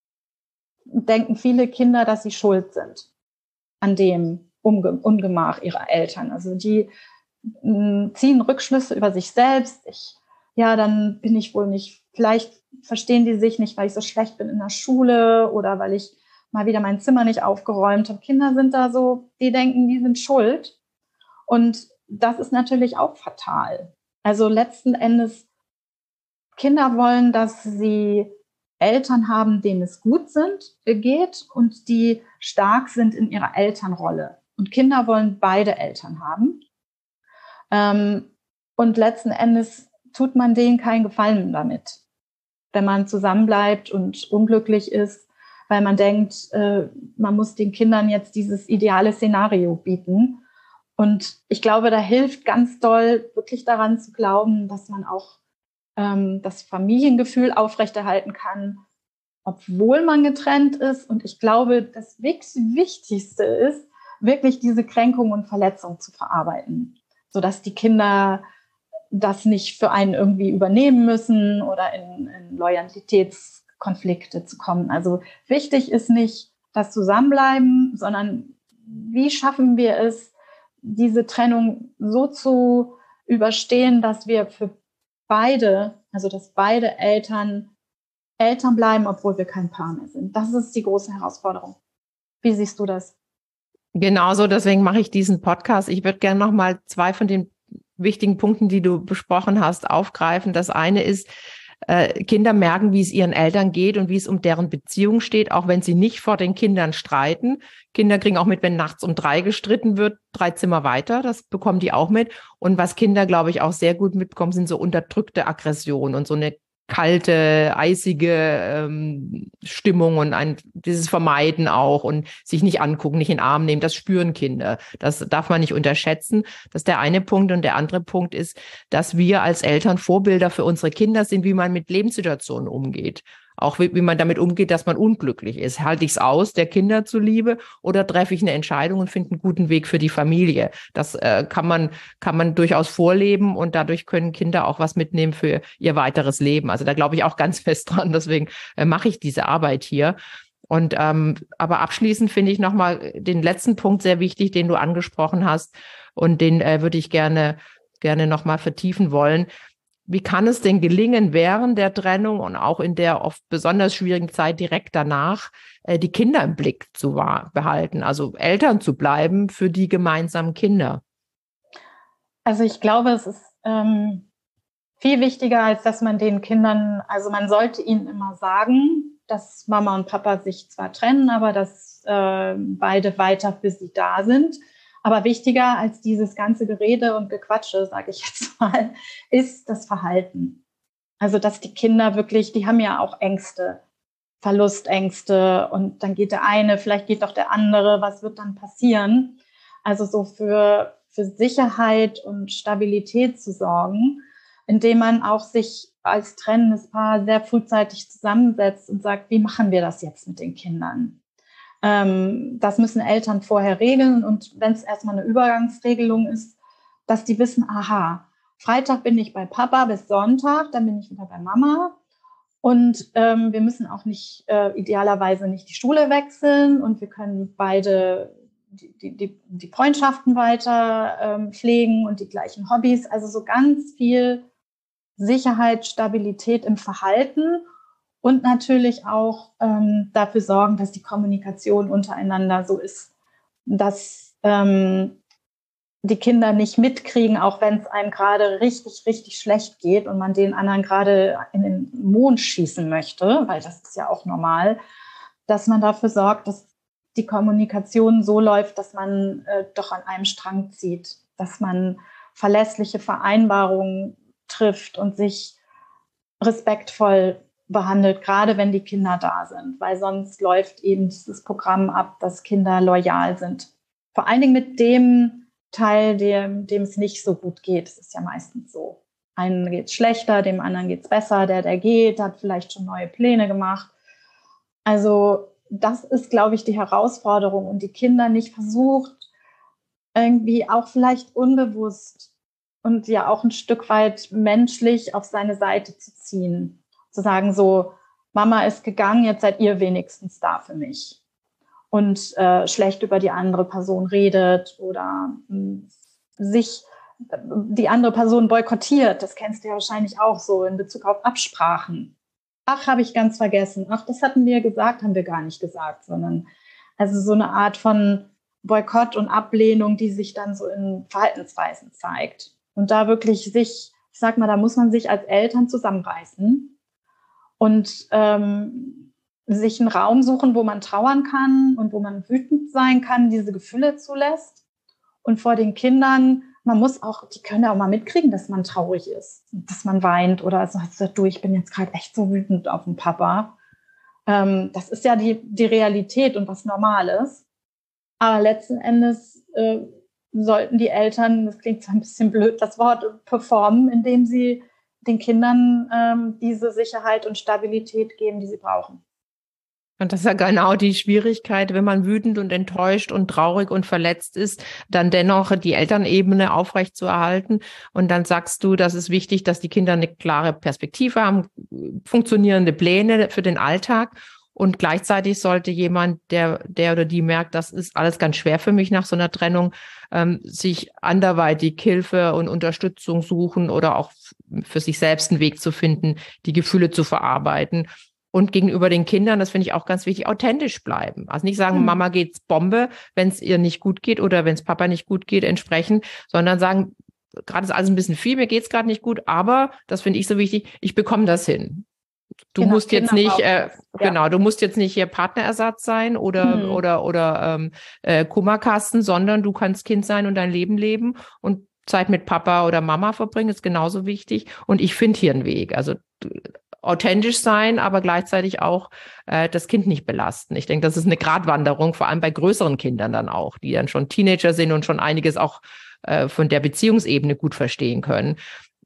denken viele Kinder, dass sie schuld sind an dem Unge- Ungemach ihrer Eltern. Also die mh, ziehen Rückschlüsse über sich selbst. Ich, ja, dann bin ich wohl nicht, vielleicht verstehen die sich nicht, weil ich so schlecht bin in der Schule oder weil ich mal wieder mein Zimmer nicht aufgeräumt habe. Kinder sind da so, die denken, die sind schuld. Und das ist natürlich auch fatal. Also letzten Endes, Kinder wollen, dass sie Eltern haben, denen es gut sind, geht und die stark sind in ihrer Elternrolle. Und Kinder wollen beide Eltern haben. Ähm, und letzten Endes tut man denen keinen Gefallen damit, wenn man zusammenbleibt und unglücklich ist, weil man denkt, äh, man muss den Kindern jetzt dieses ideale Szenario bieten. Und ich glaube, da hilft ganz doll, wirklich daran zu glauben, dass man auch ähm, das Familiengefühl aufrechterhalten kann, obwohl man getrennt ist. Und ich glaube, das Wichtigste ist, wirklich diese Kränkung und Verletzung zu verarbeiten, sodass die Kinder das nicht für einen irgendwie übernehmen müssen oder in, in Loyalitätskonflikte zu kommen. Also wichtig ist nicht das Zusammenbleiben, sondern wie schaffen wir es, diese Trennung so zu überstehen, dass wir für beide, also dass beide Eltern Eltern bleiben, obwohl wir kein Paar mehr sind. Das ist die große Herausforderung. Wie siehst du das? Genauso, deswegen mache ich diesen Podcast. Ich würde gerne noch mal zwei von den wichtigen Punkten, die du besprochen hast, aufgreifen. Das eine ist, äh, Kinder merken, wie es ihren Eltern geht und wie es um deren Beziehung steht, auch wenn sie nicht vor den Kindern streiten. Kinder kriegen auch mit, wenn nachts um drei gestritten wird, drei Zimmer weiter. Das bekommen die auch mit. Und was Kinder, glaube ich, auch sehr gut mitbekommen, sind so unterdrückte Aggressionen und so eine kalte, eisige ähm, Stimmung und ein, dieses Vermeiden auch und sich nicht angucken, nicht in den Arm nehmen, das spüren Kinder. Das darf man nicht unterschätzen. Das ist der eine Punkt. Und der andere Punkt ist, dass wir als Eltern Vorbilder für unsere Kinder sind, wie man mit Lebenssituationen umgeht. Auch wie, wie man damit umgeht, dass man unglücklich ist. Halte ich es aus, der Kinder zuliebe, oder treffe ich eine Entscheidung und finde einen guten Weg für die Familie? Das äh, kann man, kann man durchaus vorleben und dadurch können Kinder auch was mitnehmen für ihr weiteres Leben. Also da glaube ich auch ganz fest dran. Deswegen äh, mache ich diese Arbeit hier. Und ähm, aber abschließend finde ich nochmal den letzten Punkt sehr wichtig, den du angesprochen hast. Und den äh, würde ich gerne, gerne nochmal vertiefen wollen. Wie kann es denn gelingen, während der Trennung und auch in der oft besonders schwierigen Zeit direkt danach, äh, die Kinder im Blick zu behalten, also Eltern zu bleiben für die gemeinsamen Kinder? Also ich glaube, es ist ähm, viel wichtiger, als dass man den Kindern, also man sollte ihnen immer sagen, dass Mama und Papa sich zwar trennen, aber dass äh, beide weiter für sie da sind. Aber wichtiger als dieses ganze Gerede und Gequatsche, sage ich jetzt mal, ist das Verhalten. Also dass die Kinder wirklich, die haben ja auch Ängste, Verlustängste und dann geht der eine, vielleicht geht doch der andere, was wird dann passieren? Also so für, für Sicherheit und Stabilität zu sorgen, indem man auch sich als trennendes Paar sehr frühzeitig zusammensetzt und sagt, wie machen wir das jetzt mit den Kindern? Ähm, das müssen Eltern vorher regeln und wenn es erstmal eine Übergangsregelung ist, dass die wissen, aha, Freitag bin ich bei Papa bis Sonntag, dann bin ich wieder bei Mama und ähm, wir müssen auch nicht, äh, idealerweise nicht die Schule wechseln und wir können beide die, die, die, die Freundschaften weiter ähm, pflegen und die gleichen Hobbys, also so ganz viel Sicherheit, Stabilität im Verhalten und natürlich auch ähm, dafür sorgen, dass die Kommunikation untereinander so ist, dass ähm, die Kinder nicht mitkriegen, auch wenn es einem gerade richtig, richtig schlecht geht und man den anderen gerade in den Mond schießen möchte, weil das ist ja auch normal, dass man dafür sorgt, dass die Kommunikation so läuft, dass man äh, doch an einem Strang zieht, dass man verlässliche Vereinbarungen trifft und sich respektvoll behandelt, gerade wenn die Kinder da sind, weil sonst läuft eben dieses Programm ab, dass Kinder loyal sind. Vor allen Dingen mit dem Teil, dem, dem es nicht so gut geht. Es ist ja meistens so. Einem geht es schlechter, dem anderen geht es besser. Der, der geht, hat vielleicht schon neue Pläne gemacht. Also das ist, glaube ich, die Herausforderung und die Kinder nicht versucht, irgendwie auch vielleicht unbewusst und ja auch ein Stück weit menschlich auf seine Seite zu ziehen. Zu sagen so, Mama ist gegangen, jetzt seid ihr wenigstens da für mich. Und äh, schlecht über die andere Person redet oder mh, sich äh, die andere Person boykottiert. Das kennst du ja wahrscheinlich auch so in Bezug auf Absprachen. Ach, habe ich ganz vergessen. Ach, das hatten wir gesagt, haben wir gar nicht gesagt. Sondern also so eine Art von Boykott und Ablehnung, die sich dann so in Verhaltensweisen zeigt. Und da wirklich sich, ich sag mal, da muss man sich als Eltern zusammenreißen und ähm, sich einen Raum suchen, wo man trauern kann und wo man wütend sein kann, diese Gefühle zulässt. Und vor den Kindern, man muss auch, die können ja auch mal mitkriegen, dass man traurig ist, dass man weint oder sagt, du, ich bin jetzt gerade echt so wütend auf den Papa. Ähm, das ist ja die, die Realität und was Normales. Aber letzten Endes äh, sollten die Eltern, das klingt zwar ein bisschen blöd, das Wort performen, indem sie den Kindern ähm, diese Sicherheit und Stabilität geben, die sie brauchen. Und das ist ja genau die Schwierigkeit, wenn man wütend und enttäuscht und traurig und verletzt ist, dann dennoch die Elternebene aufrechtzuerhalten. Und dann sagst du, das ist wichtig, dass die Kinder eine klare Perspektive haben, funktionierende Pläne für den Alltag. Und gleichzeitig sollte jemand, der, der oder die merkt, das ist alles ganz schwer für mich nach so einer Trennung, ähm, sich anderweitig Hilfe und Unterstützung suchen oder auch für sich selbst einen Weg zu finden, die Gefühle zu verarbeiten. Und gegenüber den Kindern, das finde ich auch ganz wichtig, authentisch bleiben. Also nicht sagen, mhm. Mama geht's Bombe, wenn es ihr nicht gut geht oder wenn es Papa nicht gut geht, entsprechend, sondern sagen, gerade ist alles ein bisschen viel, mir geht's gerade nicht gut, aber, das finde ich so wichtig, ich bekomme das hin. Du genau, musst jetzt Kinder nicht, äh, ja. genau, du musst jetzt nicht hier Partnerersatz sein oder, mhm. oder, oder ähm, äh, Kummerkasten, sondern du kannst Kind sein und dein Leben leben und Zeit mit Papa oder Mama verbringen, ist genauso wichtig. Und ich finde hier einen Weg. Also authentisch sein, aber gleichzeitig auch äh, das Kind nicht belasten. Ich denke, das ist eine Gratwanderung, vor allem bei größeren Kindern dann auch, die dann schon Teenager sind und schon einiges auch äh, von der Beziehungsebene gut verstehen können.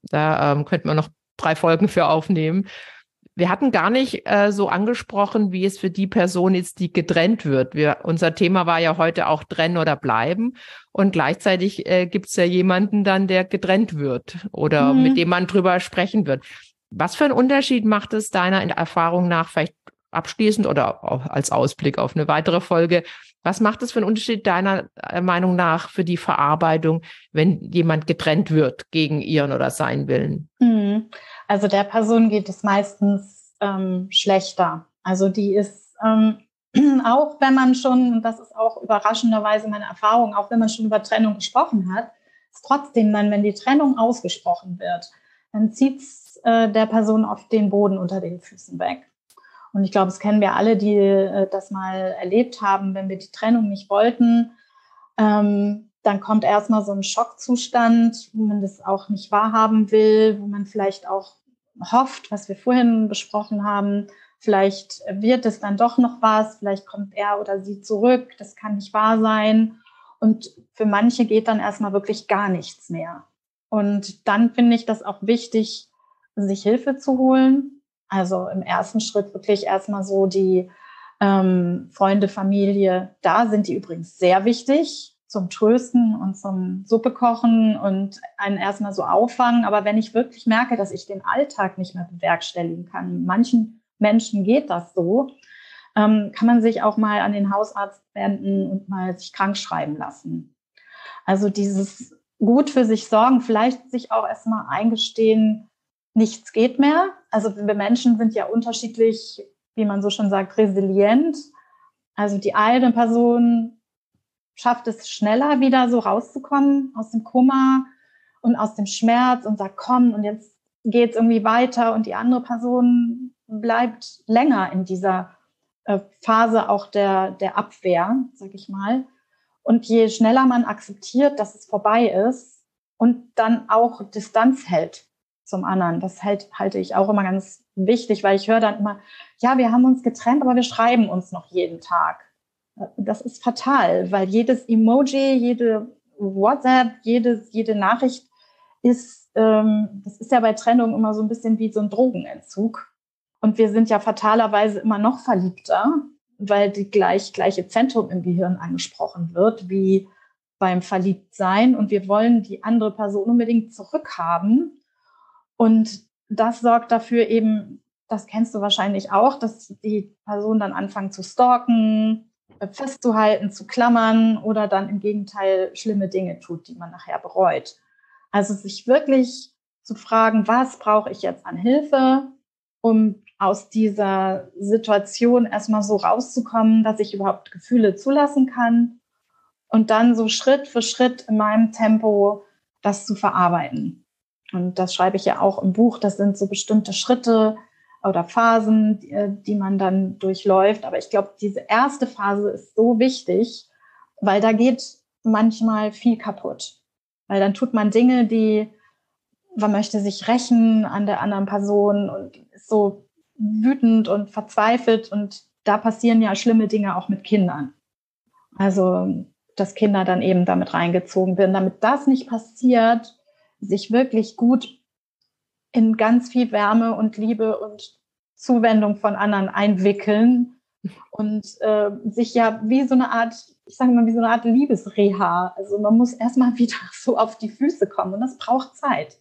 Da ähm, könnte man noch drei Folgen für aufnehmen. Wir hatten gar nicht äh, so angesprochen, wie es für die Person ist, die getrennt wird. Wir, unser Thema war ja heute auch trennen oder bleiben. Und gleichzeitig äh, gibt es ja jemanden dann, der getrennt wird oder mhm. mit dem man drüber sprechen wird. Was für einen Unterschied macht es deiner Erfahrung nach, vielleicht abschließend oder auch als Ausblick auf eine weitere Folge, was macht es für einen Unterschied deiner Meinung nach für die Verarbeitung, wenn jemand getrennt wird gegen ihren oder seinen Willen? Also der Person geht es meistens ähm, schlechter. Also die ist, ähm, auch wenn man schon, und das ist auch überraschenderweise meine Erfahrung, auch wenn man schon über Trennung gesprochen hat, ist trotzdem dann, wenn die Trennung ausgesprochen wird, dann zieht es der Person auf den Boden unter den Füßen weg. Und ich glaube, das kennen wir alle, die äh, das mal erlebt haben, wenn wir die Trennung nicht wollten. Ähm, dann kommt erstmal so ein Schockzustand, wo man das auch nicht wahrhaben will, wo man vielleicht auch hofft, was wir vorhin besprochen haben, vielleicht wird es dann doch noch was, vielleicht kommt er oder sie zurück, das kann nicht wahr sein. Und für manche geht dann erstmal wirklich gar nichts mehr. Und dann finde ich das auch wichtig, sich Hilfe zu holen. Also im ersten Schritt wirklich erstmal so die ähm, Freunde, Familie, da sind die übrigens sehr wichtig zum Trösten und zum Suppe kochen und einen erstmal so auffangen. Aber wenn ich wirklich merke, dass ich den Alltag nicht mehr bewerkstelligen kann, manchen Menschen geht das so, ähm, kann man sich auch mal an den Hausarzt wenden und mal sich krank schreiben lassen. Also dieses gut für sich sorgen, vielleicht sich auch erstmal eingestehen, nichts geht mehr. Also wir Menschen sind ja unterschiedlich, wie man so schon sagt, resilient. Also die eine Person schafft es schneller, wieder so rauszukommen aus dem Kummer und aus dem Schmerz und sagt, komm, und jetzt geht es irgendwie weiter. Und die andere Person bleibt länger in dieser äh, Phase auch der, der Abwehr, sag ich mal. Und je schneller man akzeptiert, dass es vorbei ist und dann auch Distanz hält zum anderen, das hält, halte ich auch immer ganz wichtig, weil ich höre dann immer, ja, wir haben uns getrennt, aber wir schreiben uns noch jeden Tag. Das ist fatal, weil jedes Emoji, jede WhatsApp, jedes, jede Nachricht ist, ähm, das ist ja bei Trennung immer so ein bisschen wie so ein Drogenentzug. Und wir sind ja fatalerweise immer noch verliebter, weil die gleich, gleiche Zentrum im Gehirn angesprochen wird, wie beim Verliebtsein. Und wir wollen die andere Person unbedingt zurückhaben. Und das sorgt dafür eben, das kennst du wahrscheinlich auch, dass die Person dann anfangen zu stalken, festzuhalten, zu klammern oder dann im Gegenteil schlimme Dinge tut, die man nachher bereut. Also sich wirklich zu fragen, was brauche ich jetzt an Hilfe, um aus dieser Situation erstmal so rauszukommen, dass ich überhaupt Gefühle zulassen kann und dann so Schritt für Schritt in meinem Tempo das zu verarbeiten. Und das schreibe ich ja auch im Buch, das sind so bestimmte Schritte oder Phasen, die, die man dann durchläuft. Aber ich glaube, diese erste Phase ist so wichtig, weil da geht manchmal viel kaputt. Weil dann tut man Dinge, die, man möchte sich rächen an der anderen Person und ist so wütend und verzweifelt. Und da passieren ja schlimme Dinge auch mit Kindern. Also, dass Kinder dann eben damit reingezogen werden. Damit das nicht passiert, sich wirklich gut in ganz viel Wärme und Liebe und Zuwendung von anderen einwickeln und äh, sich ja wie so eine Art, ich sage mal, wie so eine Art Liebesreha. Also man muss erstmal wieder so auf die Füße kommen und das braucht Zeit.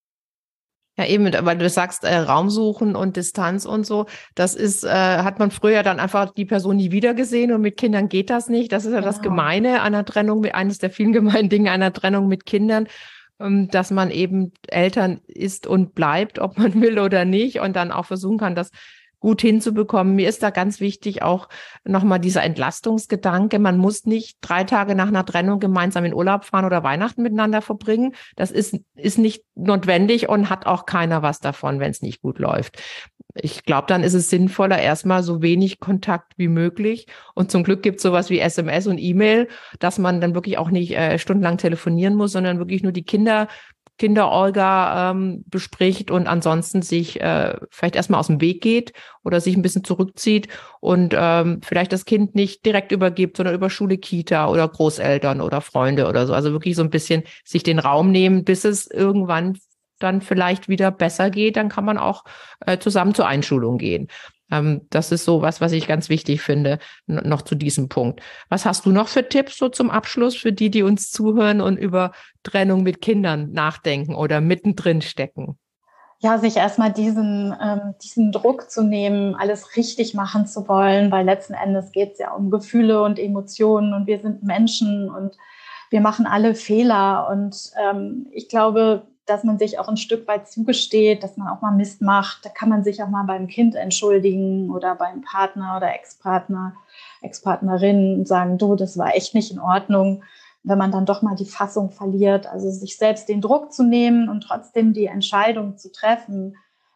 Ja, eben, weil du sagst, äh, Raum suchen und Distanz und so, das ist, äh, hat man früher dann einfach die Person nie wieder gesehen und mit Kindern geht das nicht. Das ist ja genau das Gemeine einer Trennung, eines der vielen gemeinen Dinge einer Trennung mit Kindern, ähm, dass man eben Eltern ist und bleibt, ob man will oder nicht und dann auch versuchen kann, das gut hinzubekommen. Mir ist da ganz wichtig auch nochmal dieser Entlastungsgedanke. Man muss nicht drei Tage nach einer Trennung gemeinsam in Urlaub fahren oder Weihnachten miteinander verbringen. Das ist, ist nicht notwendig und hat auch keiner was davon, wenn es nicht gut läuft. Ich glaube, dann ist es sinnvoller, erstmal so wenig Kontakt wie möglich. Und zum Glück gibt es sowas wie S M S und E-Mail, dass man dann wirklich auch nicht äh, stundenlang telefonieren muss, sondern wirklich nur die Kinder Kinderorga ähm, bespricht und ansonsten sich äh, vielleicht erstmal aus dem Weg geht oder sich ein bisschen zurückzieht und ähm, vielleicht das Kind nicht direkt übergibt, sondern über Schule, Kita oder Großeltern oder Freunde oder so. Also wirklich so ein bisschen sich den Raum nehmen, bis es irgendwann dann vielleicht wieder besser geht. Dann kann man auch äh, zusammen zur Einschulung gehen. Ähm, das ist so was, was ich ganz wichtig finde, n- noch zu diesem Punkt. Was hast du noch für Tipps so zum Abschluss für die, die uns zuhören und über Trennung mit Kindern nachdenken oder mittendrin stecken? Ja, sich erstmal diesen, ähm, diesen Druck zu nehmen, alles richtig machen zu wollen, weil letzten Endes geht es ja um Gefühle und Emotionen und wir sind Menschen und wir machen alle Fehler. Und ähm, ich glaube, dass man sich auch ein Stück weit zugesteht, dass man auch mal Mist macht. Da kann man sich auch mal beim Kind entschuldigen oder beim Partner oder Ex-Partner, Ex-Partnerin und sagen, du, das war echt nicht in Ordnung. Wenn man dann doch mal die Fassung verliert, also sich selbst den Druck zu nehmen und trotzdem die Entscheidung zu treffen,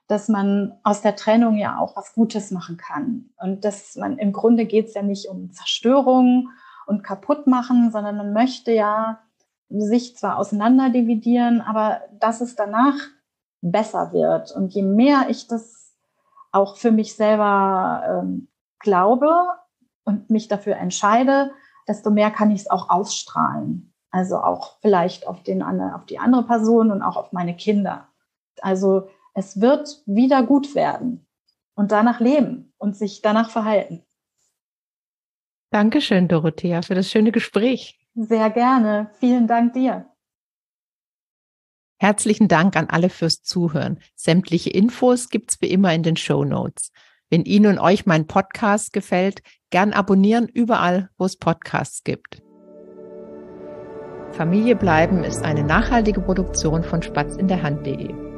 dass man aus der Trennung ja auch was Gutes machen kann. Und dass man im Grunde geht es ja nicht um Zerstörung und kaputt machen, sondern man möchte ja sich zwar auseinanderdividieren, aber dass es danach besser wird. Und je mehr ich das auch für mich selber ähm, glaube und mich dafür entscheide, desto mehr kann ich es auch ausstrahlen. Also auch vielleicht auf, den, auf die andere Person und auch auf meine Kinder. Also es wird wieder gut werden und danach leben und sich danach verhalten. Dankeschön, Dorothea, für das schöne Gespräch. Sehr gerne. Vielen Dank dir. Herzlichen Dank an alle fürs Zuhören. Sämtliche Infos gibt's wie immer in den Shownotes. Wenn Ihnen und euch mein Podcast gefällt, gern abonnieren überall, wo es Podcasts gibt. Familie bleiben ist eine nachhaltige Produktion von spatz in der hand punkt de.